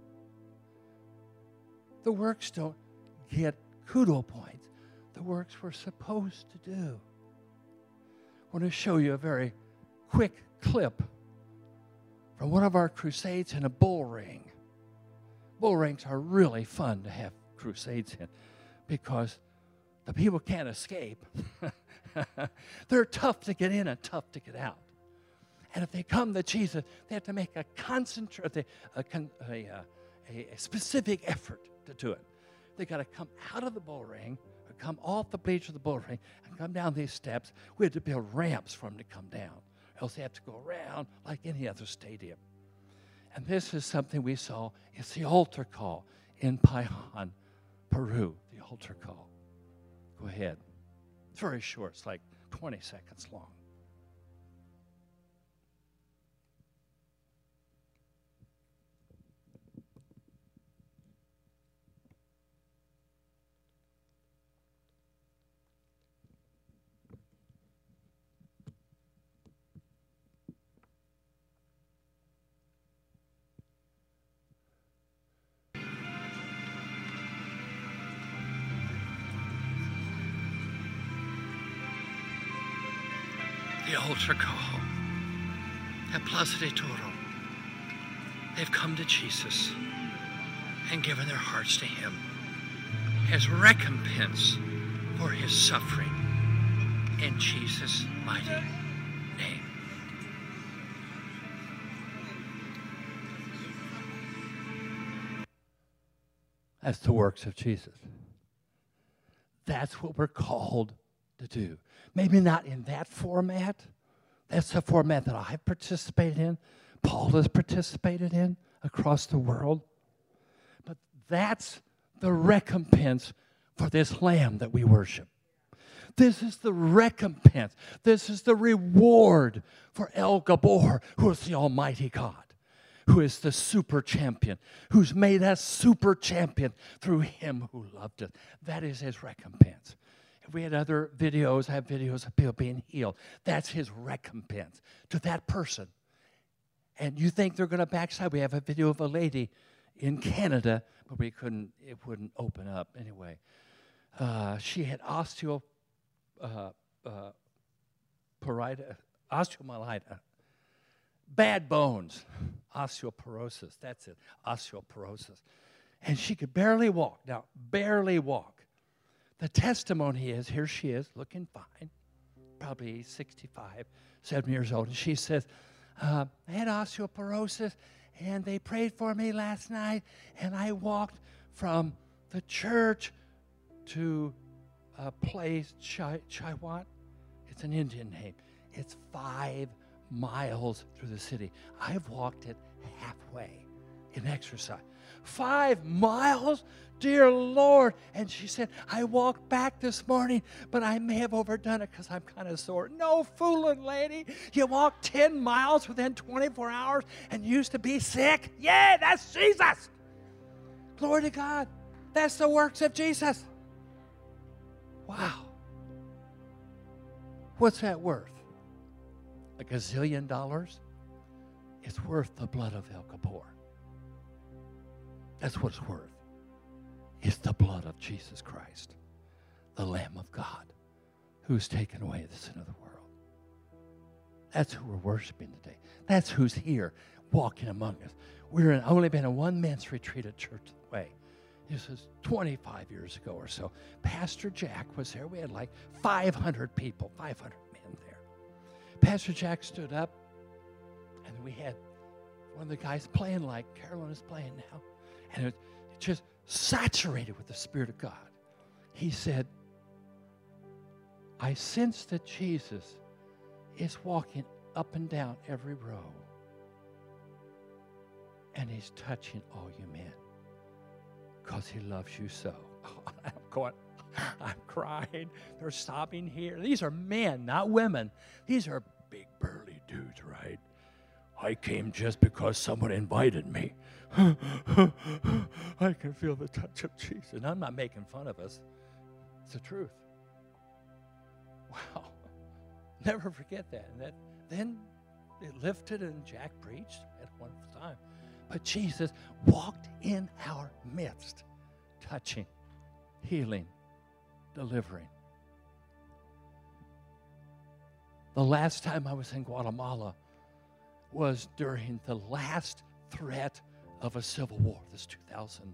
The works don't get kudo points. The works we're supposed to do. I want to show you a very quick clip from one of our crusades in a bull ring. Bull rings are really fun to have crusades in because the people can't escape. They're tough to get in and tough to get out. And if they come to Jesus, they have to make a concentrate, a, a, a, a specific effort to do it. They got to come out of the bull ring, or come off the bleachers of the bull ring, and come down these steps. We had to build ramps for them to come down, or else they have to go around like any other stadium. And this is something we saw. It's the altar call in Payan, Peru. The altar call. Go ahead. It's very short. It's like twenty seconds long. The altar call at Plaza de Toro. They've come to Jesus and given their hearts to him as recompense for his suffering in Jesus' mighty name. That's the works of Jesus. That's what we're called to do. Maybe not in that format. That's the format that I've participated in, Paul has participated in across the world. But that's the recompense for this Lamb that we worship. This is the recompense. This is the reward for El Gabor, who is the Almighty God, who is the super champion, who's made us super champion through him who loved us. That is his recompense. If we had other videos, I have videos of people being healed. That's his recompense to that person. And you think they're going to backslide? We have a video of a lady in Canada, but we couldn't, it wouldn't open up anyway. Uh, she had osteo, uh, uh, parida, osteomyelitis, bad bones, osteoporosis, that's it, osteoporosis. And she could barely walk. Now, barely walk. The testimony is, here she is, looking fine, probably sixty-five, seventy years old. And she says, uh, I had osteoporosis, and they prayed for me last night, and I walked from the church to a place, Chai, Chaiwat. It's an Indian name. It's five miles through the city. I've walked it halfway in exercise. Five miles? Dear Lord. And she said, I walked back this morning, but I may have overdone it because I'm kind of sore. No fooling, lady. You walked ten miles within twenty-four hours and used to be sick? Yeah, that's Jesus. Glory to God. That's the works of Jesus. Wow. What's that worth? A gazillion dollars? It's worth the blood of El Gabor. That's what it's worth. It's the blood of Jesus Christ, the Lamb of God, who's taken away the sin of the world. That's who we're worshiping today. That's who's here walking among us. We're in, only been in one men's retreat at Church of the Way. This was twenty-five years ago or so. Pastor Jack was there. We had like five hundred people, five hundred men there. Pastor Jack stood up, and we had one of the guys playing like Carolyn is playing now. And it was just saturated with the Spirit of God. He said, I sense that Jesus is walking up and down every row. And he's touching all you men because he loves you so. Oh, I'm going, I'm crying. They're sobbing here. These are men, not women. These are big, burly dudes, right? I came just because someone invited me. I can feel the touch of Jesus. And I'm not making fun of us. It's the truth. Wow. Never forget that. And that then it lifted and Jack preached at one time. But Jesus walked in our midst, touching, healing, delivering. The last time I was in Guatemala was during the last threat of a civil war. This is two thousand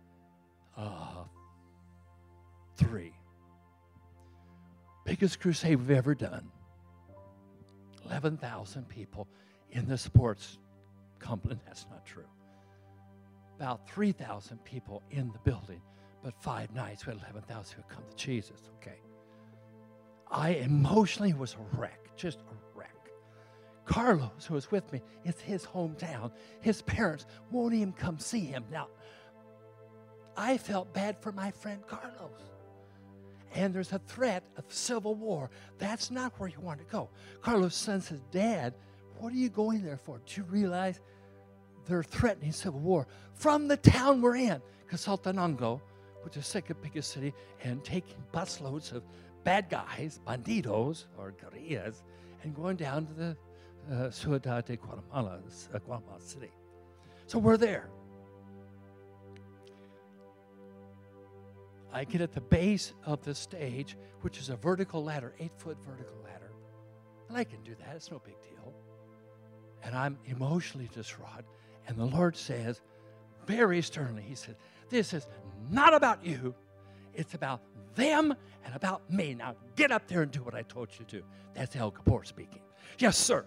three. Biggest crusade we've ever done. eleven thousand people in the sports complex. That's not true. About three thousand people in the building, but five nights we had eleven thousand who come to Jesus, okay? I emotionally was a wreck, just a wreck. Carlos, who was with me, it's his hometown. His parents won't even come see him. Now, I felt bad for my friend Carlos. And there's a threat of civil war. That's not where you want to go. Carlos' son says, Dad, what are you going there for? Do you realize they're threatening civil war from the town we're in? Quetzaltenango, which is the second biggest city, and taking busloads of bad guys, bandidos, or guerrillas, and going down to the uh, Ciudad de Guatemala, uh, Guatemala City. So we're there. I get at the base of the stage, which is a vertical ladder, eight-foot vertical ladder. And I can do that. It's no big deal. And I'm emotionally distraught. And the Lord says, very sternly, he said, this is not about you. It's about them and about me. Now get up there and do what I told you to do. That's El Gabor speaking. Yes, sir.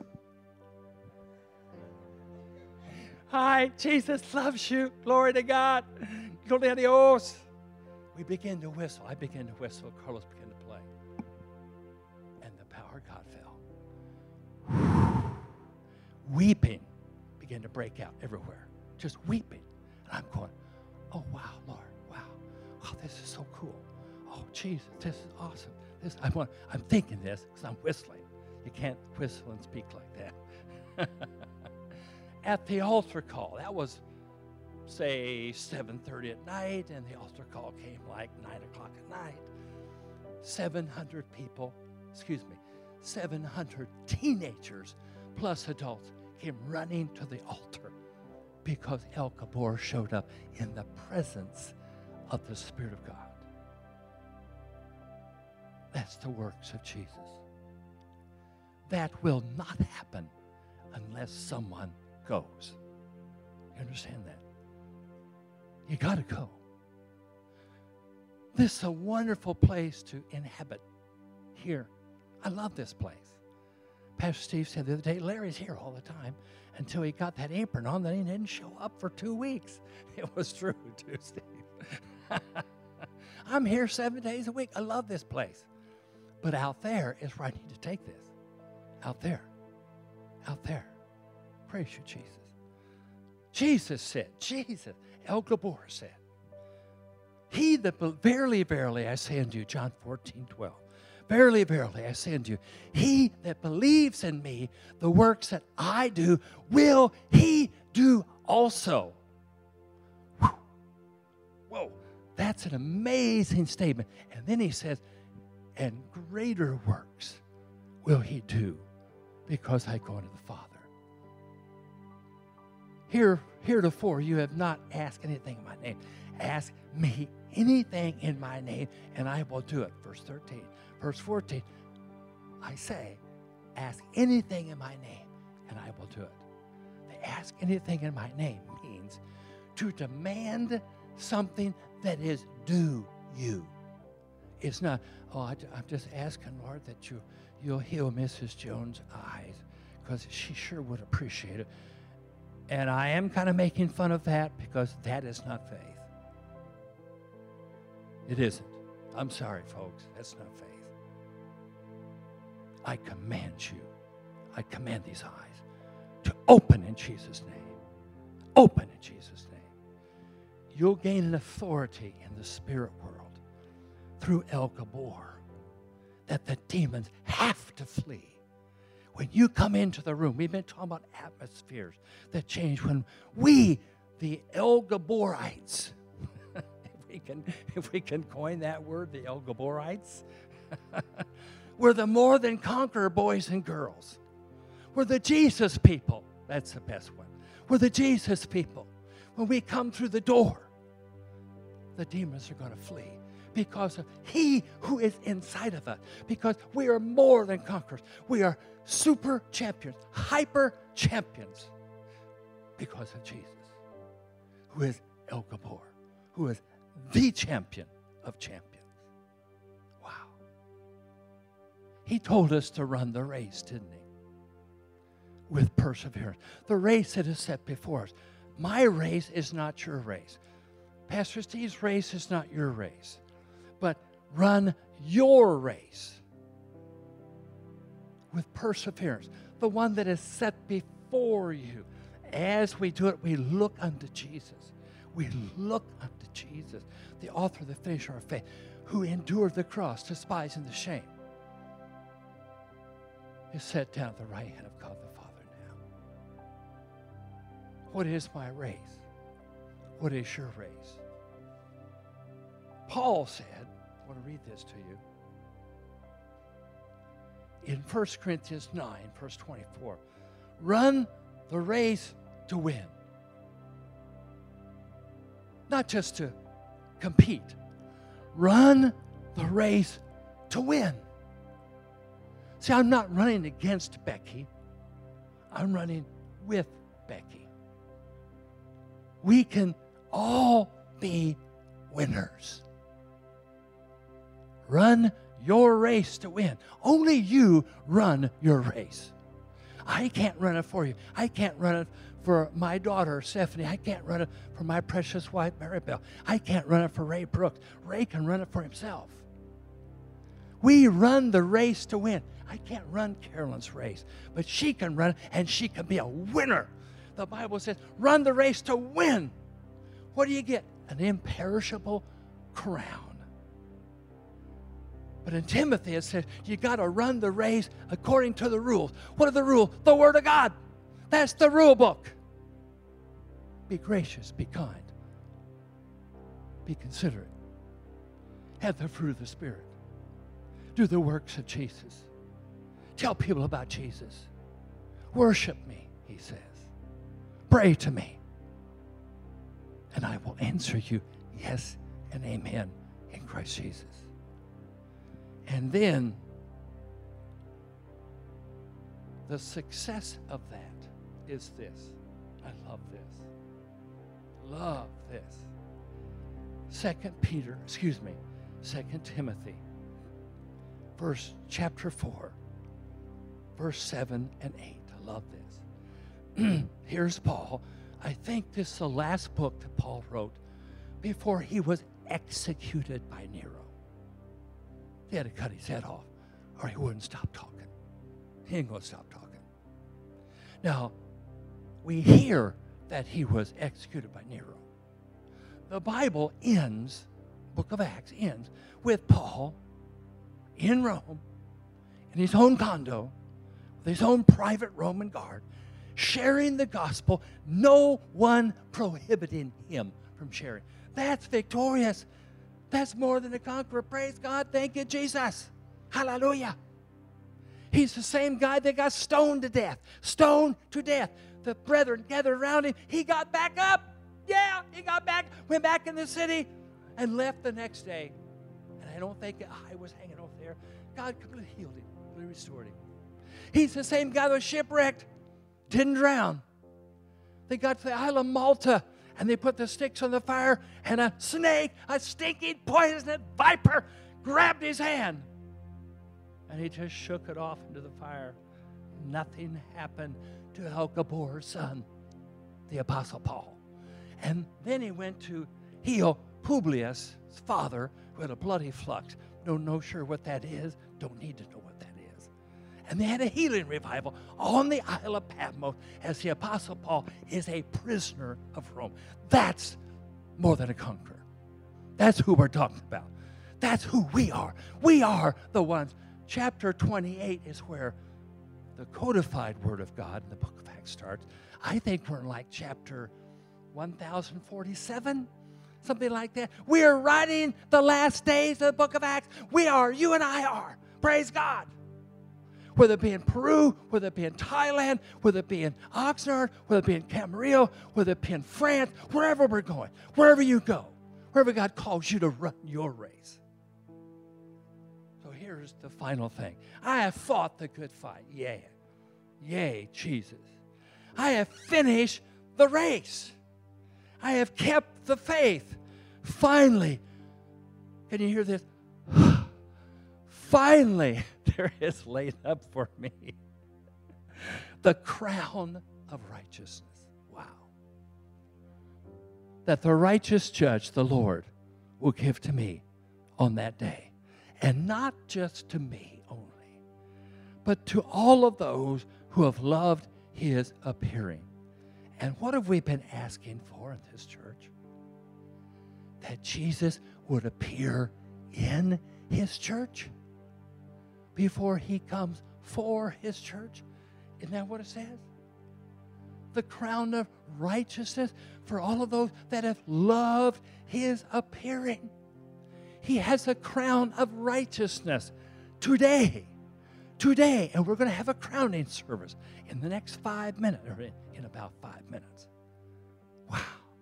Hi, Jesus loves you. Glory to God. Gloria a Dios. We began to whistle. I began to whistle. Carlos began to play. And the power of God fell. Weeping began to break out everywhere. Just weeping. And I'm going, oh, wow, Lord, wow. Oh, this is so cool. Oh, Jesus, this is awesome. This, I want, I'm thinking this because I'm whistling. You can't whistle and speak like that. At the altar call, that was, say, seven thirty at night, and the altar call came like nine o'clock at night. seven hundred people, excuse me, seven hundred teenagers plus adults came running to the altar because El Gabor showed up in the presence of the Spirit of God. That's the works of Jesus. That will not happen unless someone goes. You understand that? You got to go. This is a wonderful place to inhabit here. I love this place. Pastor Steve said the other day, Larry's here all the time until he got that apron on, then he didn't show up for two weeks. It was true, too, Steve. I'm here seven days a week. I love this place. But out there is where I need to take this. Out there. Out there. Praise you, Jesus. Jesus said, Jesus, El Gabor said, he that, verily, verily, I say unto you, John fourteen, twelve, verily, verily, I say unto you, he that believes in me, the works that I do, will he do also. Whew. Whoa, that's an amazing statement. And then he says, and greater works will he do because I go unto the Father. Here, heretofore, you have not asked anything in my name. Ask me anything in my name, and I will do it. Verse thirteen. Verse fourteen, I say, ask anything in my name, and I will do it. To ask anything in my name means to demand something that is due you. It's not, oh, I, I'm just asking, Lord, that you, you'll heal Missus Jones' eyes, because she sure would appreciate it. And I am kind of making fun of that because that is not faith. It isn't. I'm sorry, folks. That's not faith. I command you, I command these eyes to open in Jesus' name. Open in Jesus' name. You'll gain an authority in the spirit world through El Gabor that the demons have to flee. When you come into the room, we've been talking about atmospheres that change. When we, the El Gaborites, if we can, if we can coin that word, the El Gaborites, we're the more than conqueror boys and girls. We're the Jesus people. That's the best one. We're the Jesus people. When we come through the door, the demons are going to flee because of He who is inside of us. Because we are more than conquerors. We are super champions, hyper champions because of Jesus, who is El Gabor, who is the champion of champions. Wow. He told us to run the race, didn't He? With perseverance. The race that is set before us. My race is not your race. Pastor Steve's race is not your race. But run your race with perseverance. The one that is set before you. As we do it, we look unto Jesus. We look unto Jesus, the author, the finisher of faith, who endured the cross, despising the shame, is set down at the right hand of God the Father now. What is my race? What is your race? Paul said, I want to read this to you. In First Corinthians nine, verse twenty-four, run the race to win. Not just to compete. Run the race to win. See, I'm not running against Becky. I'm running with Becky. We can all be winners. Run your race to win. Only you run your race. I can't run it for you. I can't run it for my daughter, Stephanie. I can't run it for my precious wife, Maribel. I can't run it for Ray Brooks. Ray can run it for himself. We run the race to win. I can't run Carolyn's race, but she can run it, and she can be a winner. The Bible says, run the race to win. What do you get? An imperishable crown. But in Timothy, it says, you got to run the race according to the rules. What are the rules? The Word of God. That's the rule book. Be gracious, be kind, be considerate. Have the fruit of the Spirit. Do the works of Jesus. Tell people about Jesus. Worship me, he says. Pray to me. And I will answer you yes and amen in Christ Jesus. And then the success of that is this. I love this. Love this. Second Peter, excuse me, Second Timothy, verse chapter four, verse seven and eight. I love this. Here's Paul. I think this is the last book that Paul wrote before he was executed by Nero. He had to cut his head off, or he wouldn't stop talking. He ain't going to stop talking. Now, we hear that he was executed by Nero. The Bible ends, book of Acts ends, with Paul in Rome, in his own condo, with his own private Roman guard, sharing the gospel, no one prohibiting him from sharing. That's victorious. That's more than a conqueror. Praise God. Thank you, Jesus. Hallelujah. He's the same guy that got stoned to death. Stoned to death. The brethren gathered around him. He got back up. Yeah, he got back, went back in the city, and left the next day. And I don't think I was hanging over there. God completely healed him, completely restored him. He's the same guy that was shipwrecked. Didn't drown. They got to the Isle of Malta, and they put the sticks on the fire, and a snake, a stinking, poisonous viper, grabbed his hand. And he just shook it off into the fire. Nothing happened to El Gabor's son, the Apostle Paul. And then he went to heal Publius' father, who had a bloody flux. Don't know sure what that is. Don't need to know what that is. And they had a healing revival on the Isle of Patmos as the Apostle Paul is a prisoner of Rome. That's more than a conqueror. That's who we're talking about. That's who we are. We are the ones. Chapter twenty-eight is where the codified Word of God in the book of Acts starts. I think we're in like chapter one thousand forty-seven, something like that. We are writing the last days of the book of Acts. We are, you and I are. Praise God. Whether it be in Peru, whether it be in Thailand, whether it be in Oxnard, whether it be in Camarillo, whether it be in France, wherever we're going, wherever you go, wherever God calls you to run your race. So here's the final thing. I have fought the good fight. Yea. Yea, Jesus. I have finished the race. I have kept the faith. Finally, can you hear this? Finally, there is laid up for me the crown of righteousness. Wow. That the righteous judge, the Lord, will give to me on that day. And not just to me only, but to all of those who have loved his appearing. And what have we been asking for in this church? That Jesus would appear in his church before he comes for his church. Isn't that what it says? The crown of righteousness for all of those that have loved his appearing. He has a crown of righteousness today. Today. And we're going to have a crowning service in the next five minutes, or in, in about five minutes. Wow.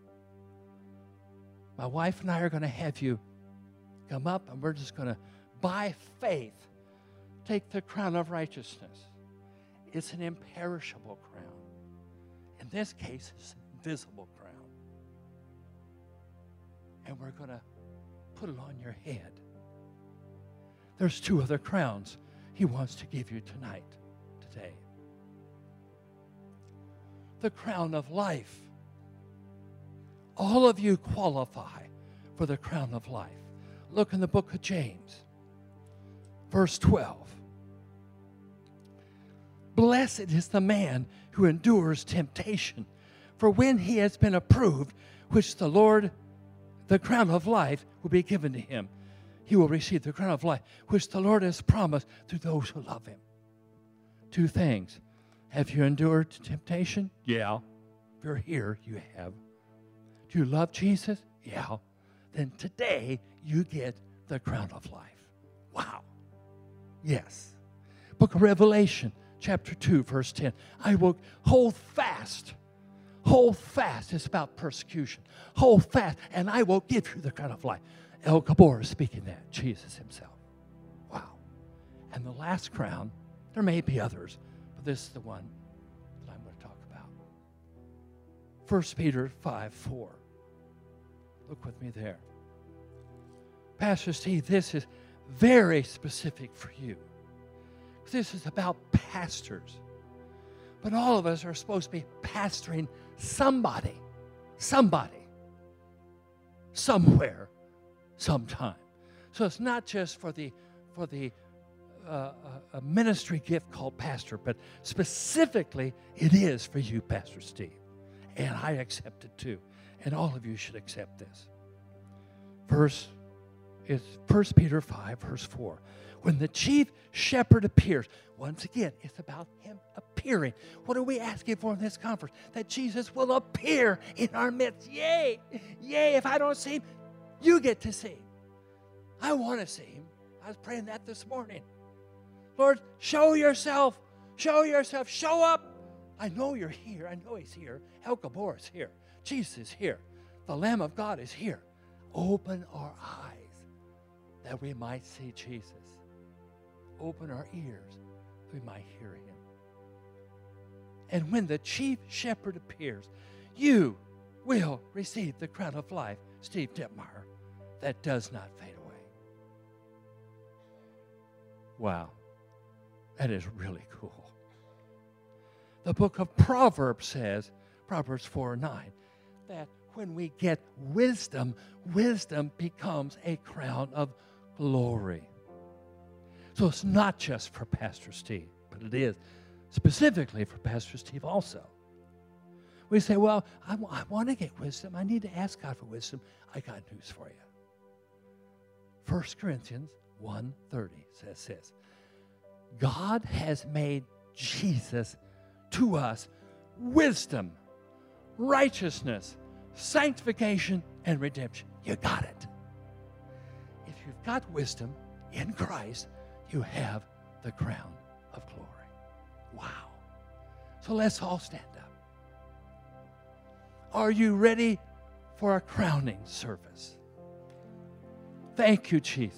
My wife and I are going to have you come up, and we're just going to, by faith, take the crown of righteousness. It's an imperishable crown. In this case, it's an invisible crown. And we're going to put it on your head. There's two other crowns he wants to give you tonight, today. The crown of life. All of you qualify for the crown of life. Look in the book of James, verse twelve. Blessed is the man who endures temptation, for when he has been approved, which the Lord, the crown of life, will be given to him. He will receive the crown of life, which the Lord has promised to those who love him. Two things. Have you endured temptation? Yeah. If you're here, you have. Do you love Jesus? Yeah. Then today, you get the crown of life. Wow. Yes. Book of Revelation, chapter two, verse ten. I will hold fast. Hold fast. It's about persecution. Hold fast, and I will give you the crown of life. El Gabor is speaking that, Jesus himself. Wow. And the last crown, there may be others, but this is the one that I'm going to talk about. First Peter five four. Look with me there. Pastor Steve, this is very specific for you. This is about pastors. But all of us are supposed to be pastoring somebody, somebody, somewhere, sometime. So it's not just for the for the uh, a ministry gift called pastor, but specifically it is for you, Pastor Steve. And I accept it too. And all of you should accept this. Verse is First Peter five, verse four. When the chief shepherd appears, once again, it's about him appearing. What are we asking for in this conference? That Jesus will appear in our midst. Yay! Yay! If I don't see him, you get to see him. I want to see him. I was praying that this morning. Lord, show yourself. Show yourself. Show up. I know you're here. I know he's here. El Gabor is here. Jesus is here. The Lamb of God is here. Open our eyes that we might see Jesus. Open our ears that we might hear him. And when the chief shepherd appears, you will receive the crown of life, Steve Detmeyer, that does not fade away. Wow. That is really cool. The book of Proverbs says, Proverbs four nine, that when we get wisdom, wisdom becomes a crown of glory. So it's not just for Pastor Steve, but it is specifically for Pastor Steve also. We say, well, I, w- I want to get wisdom. I need to ask God for wisdom. I got news for you. First Corinthians one thirty says this. God has made Jesus to us wisdom, righteousness, sanctification, and redemption. You got it. If you've got wisdom in Christ, you have the crown of glory. Wow. So let's all stand up. Are you ready for a crowning service? Thank you, Jesus.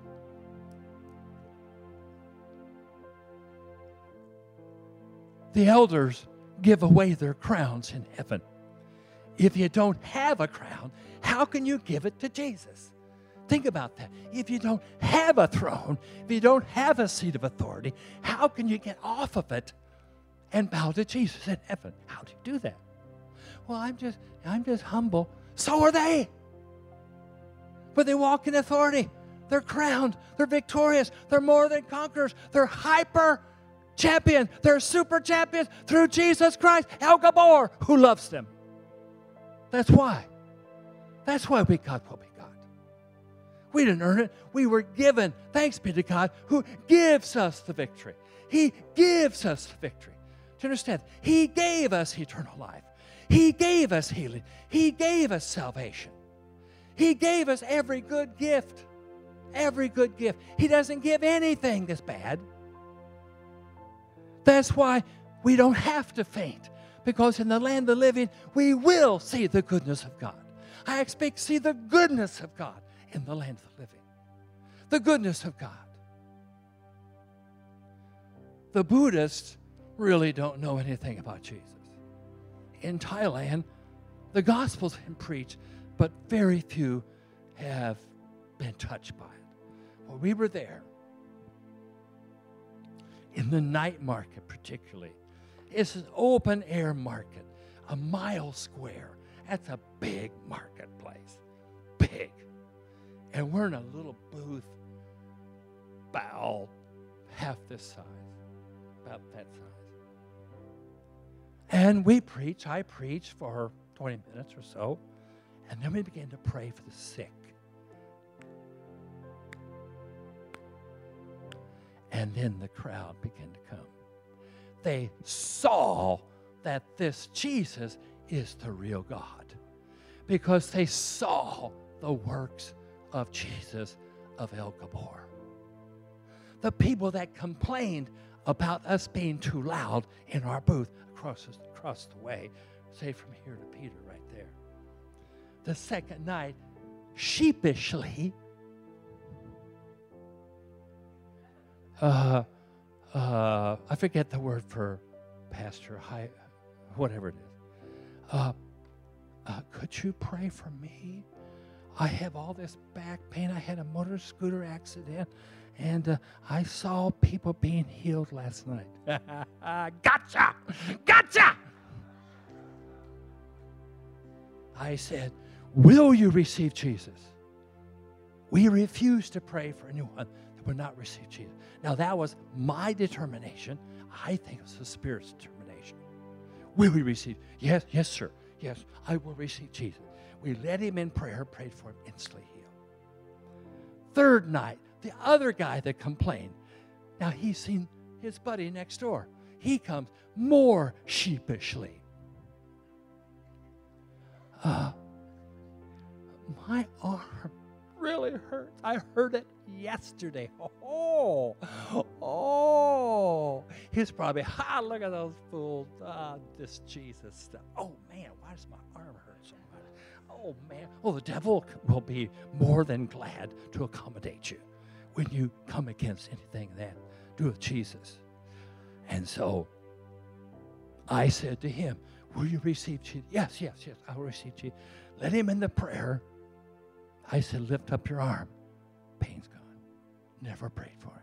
The elders give away their crowns in heaven. If you don't have a crown, how can you give it to Jesus? Think about that. If you don't have a throne, if you don't have a seat of authority, how can you get off of it and bow to Jesus in heaven? How do you do that? Well, I'm just, I'm just humble. So are they. But they walk in authority. They're crowned. They're victorious. They're more than conquerors. They're hyper champions. They're super champions through Jesus Christ, El Gabor, who loves them. That's why. That's why we got what we got. We didn't earn it. We were given. Thanks be to God who gives us the victory. He gives us the victory. Do you understand? He gave us eternal life. He gave us healing. He gave us salvation. He gave us every good gift. Every good gift. He doesn't give anything that's bad. That's why we don't have to faint. Because in the land of the living, we will see the goodness of God. I expect to see the goodness of God in the land of the living. The goodness of God. The Buddhists really don't know anything about Jesus. In Thailand, the gospel's been preached, but very few have been touched by it. Well, we were there. In the night market particularly. It's an open-air market, a mile square. That's a big marketplace. Big. And we're in a little booth about half this size. About that size. And we preach, I preach for twenty minutes or so, and then we began to pray for the sick. And then the crowd began to come. They saw that this Jesus is the real God because they saw the works of Jesus of El Gabor. The people that complained about us being too loud in our booth across, across the way, say from here to Peter right there. The second night, sheepishly, uh, uh, I forget the word for pastor, high, whatever it is. Uh, uh, could you pray for me? I have all this back pain. I had a motor scooter accident, and uh, I saw people being healed last night. Gotcha! Gotcha! I said, will you receive Jesus? We refuse to pray for anyone that would not receive Jesus. Now, that was my determination. I think it was the Spirit's determination. Will we receive? Yes, yes, sir. Yes, I will receive Jesus. We led him in prayer, prayed for him, instantly healed. Third night, the other guy that complained, now he's seen his buddy next door. He comes more sheepishly. Uh, my arm really hurts. I heard it yesterday. Oh, oh. He's probably, ha, look at those fools. Ah, this Jesus stuff. Oh, man, why does my arm hurt so much? Oh, man. Oh, the devil will be more than glad to accommodate you when you come against anything that do with Jesus. And so I said to him, will you receive Jesus? Yes, yes, yes, I will receive Jesus. Let him in the prayer. I said, lift up your arm. Pain's gone. Never prayed for him.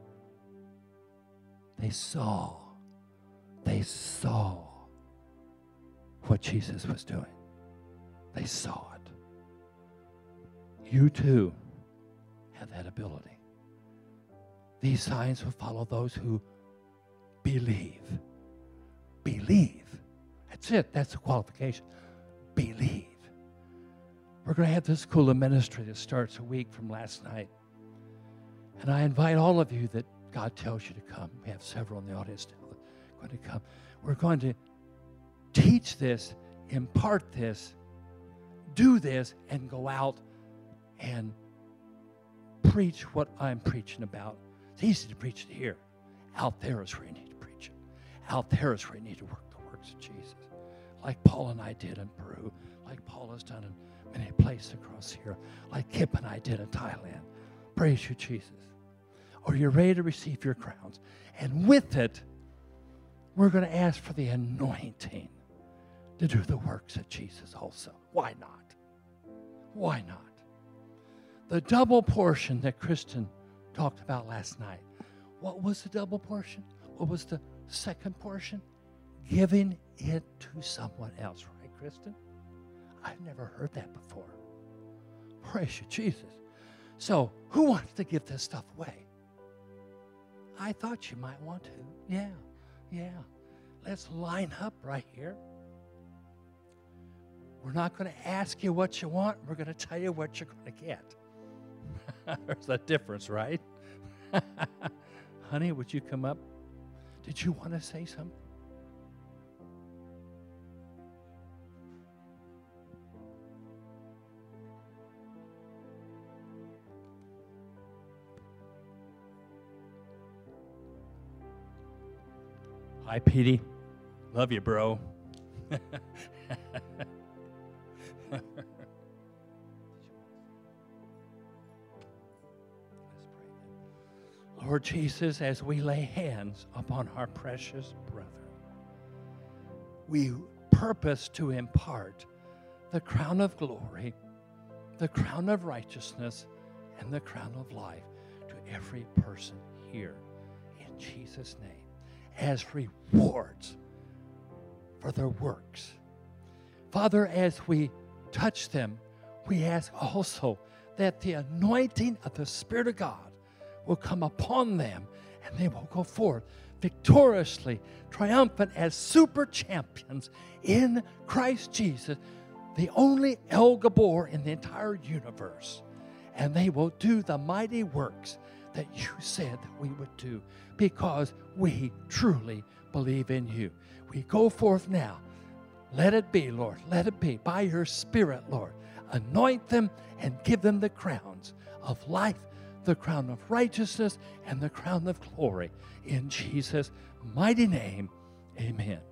They saw, they saw what Jesus was doing. They saw it. You too have that ability. These signs will follow those who believe. Believe. That's it. That's the qualification. Believe. We're going to have this school of ministry that starts a week from last night. And I invite all of you that God tells you to come. We have several in the audience now that are going to come. We're going to teach this, impart this, do this, and go out and preach what I'm preaching about. It's easy to preach it here. Out there is where you need to preach it. Out there is where you need to work the works of Jesus. Like Paul and I did in Peru. Like Paul has done in many places across here. Like Kip and I did in Thailand. Praise you, Jesus. Are you ready to receive your crowns? And with it, we're going to ask for the anointing to do the works of Jesus also. Why not? Why not? The double portion that Kristen talked about last night. What was the double portion? What was the second portion? Giving it to someone else. Right, Kristen? I've never heard that before. Praise you, Jesus. So, who wants to give this stuff away? I thought you might want to. Yeah, yeah. Let's line up right here. We're not going to ask you what you want. We're going to tell you what you're going to get. There's a difference, right? Honey, would you come up? Did you want to say something? Hi, Petey. Love you, bro. Lord Jesus, as we lay hands upon our precious brother, we purpose to impart the crown of glory, the crown of righteousness, and the crown of life to every person here in Jesus' name as rewards for their works. Father, as we touch them, we ask also that the anointing of the Spirit of God will come upon them, and they will go forth victoriously, triumphant as super champions in Christ Jesus, the only El Gabor in the entire universe. And they will do the mighty works that you said that we would do, because we truly believe in you. We go forth now. Let it be, Lord. Let it be. By your Spirit, Lord. Anoint them and give them the crowns of life, the crown of righteousness, and the crown of glory. In Jesus' mighty name, amen.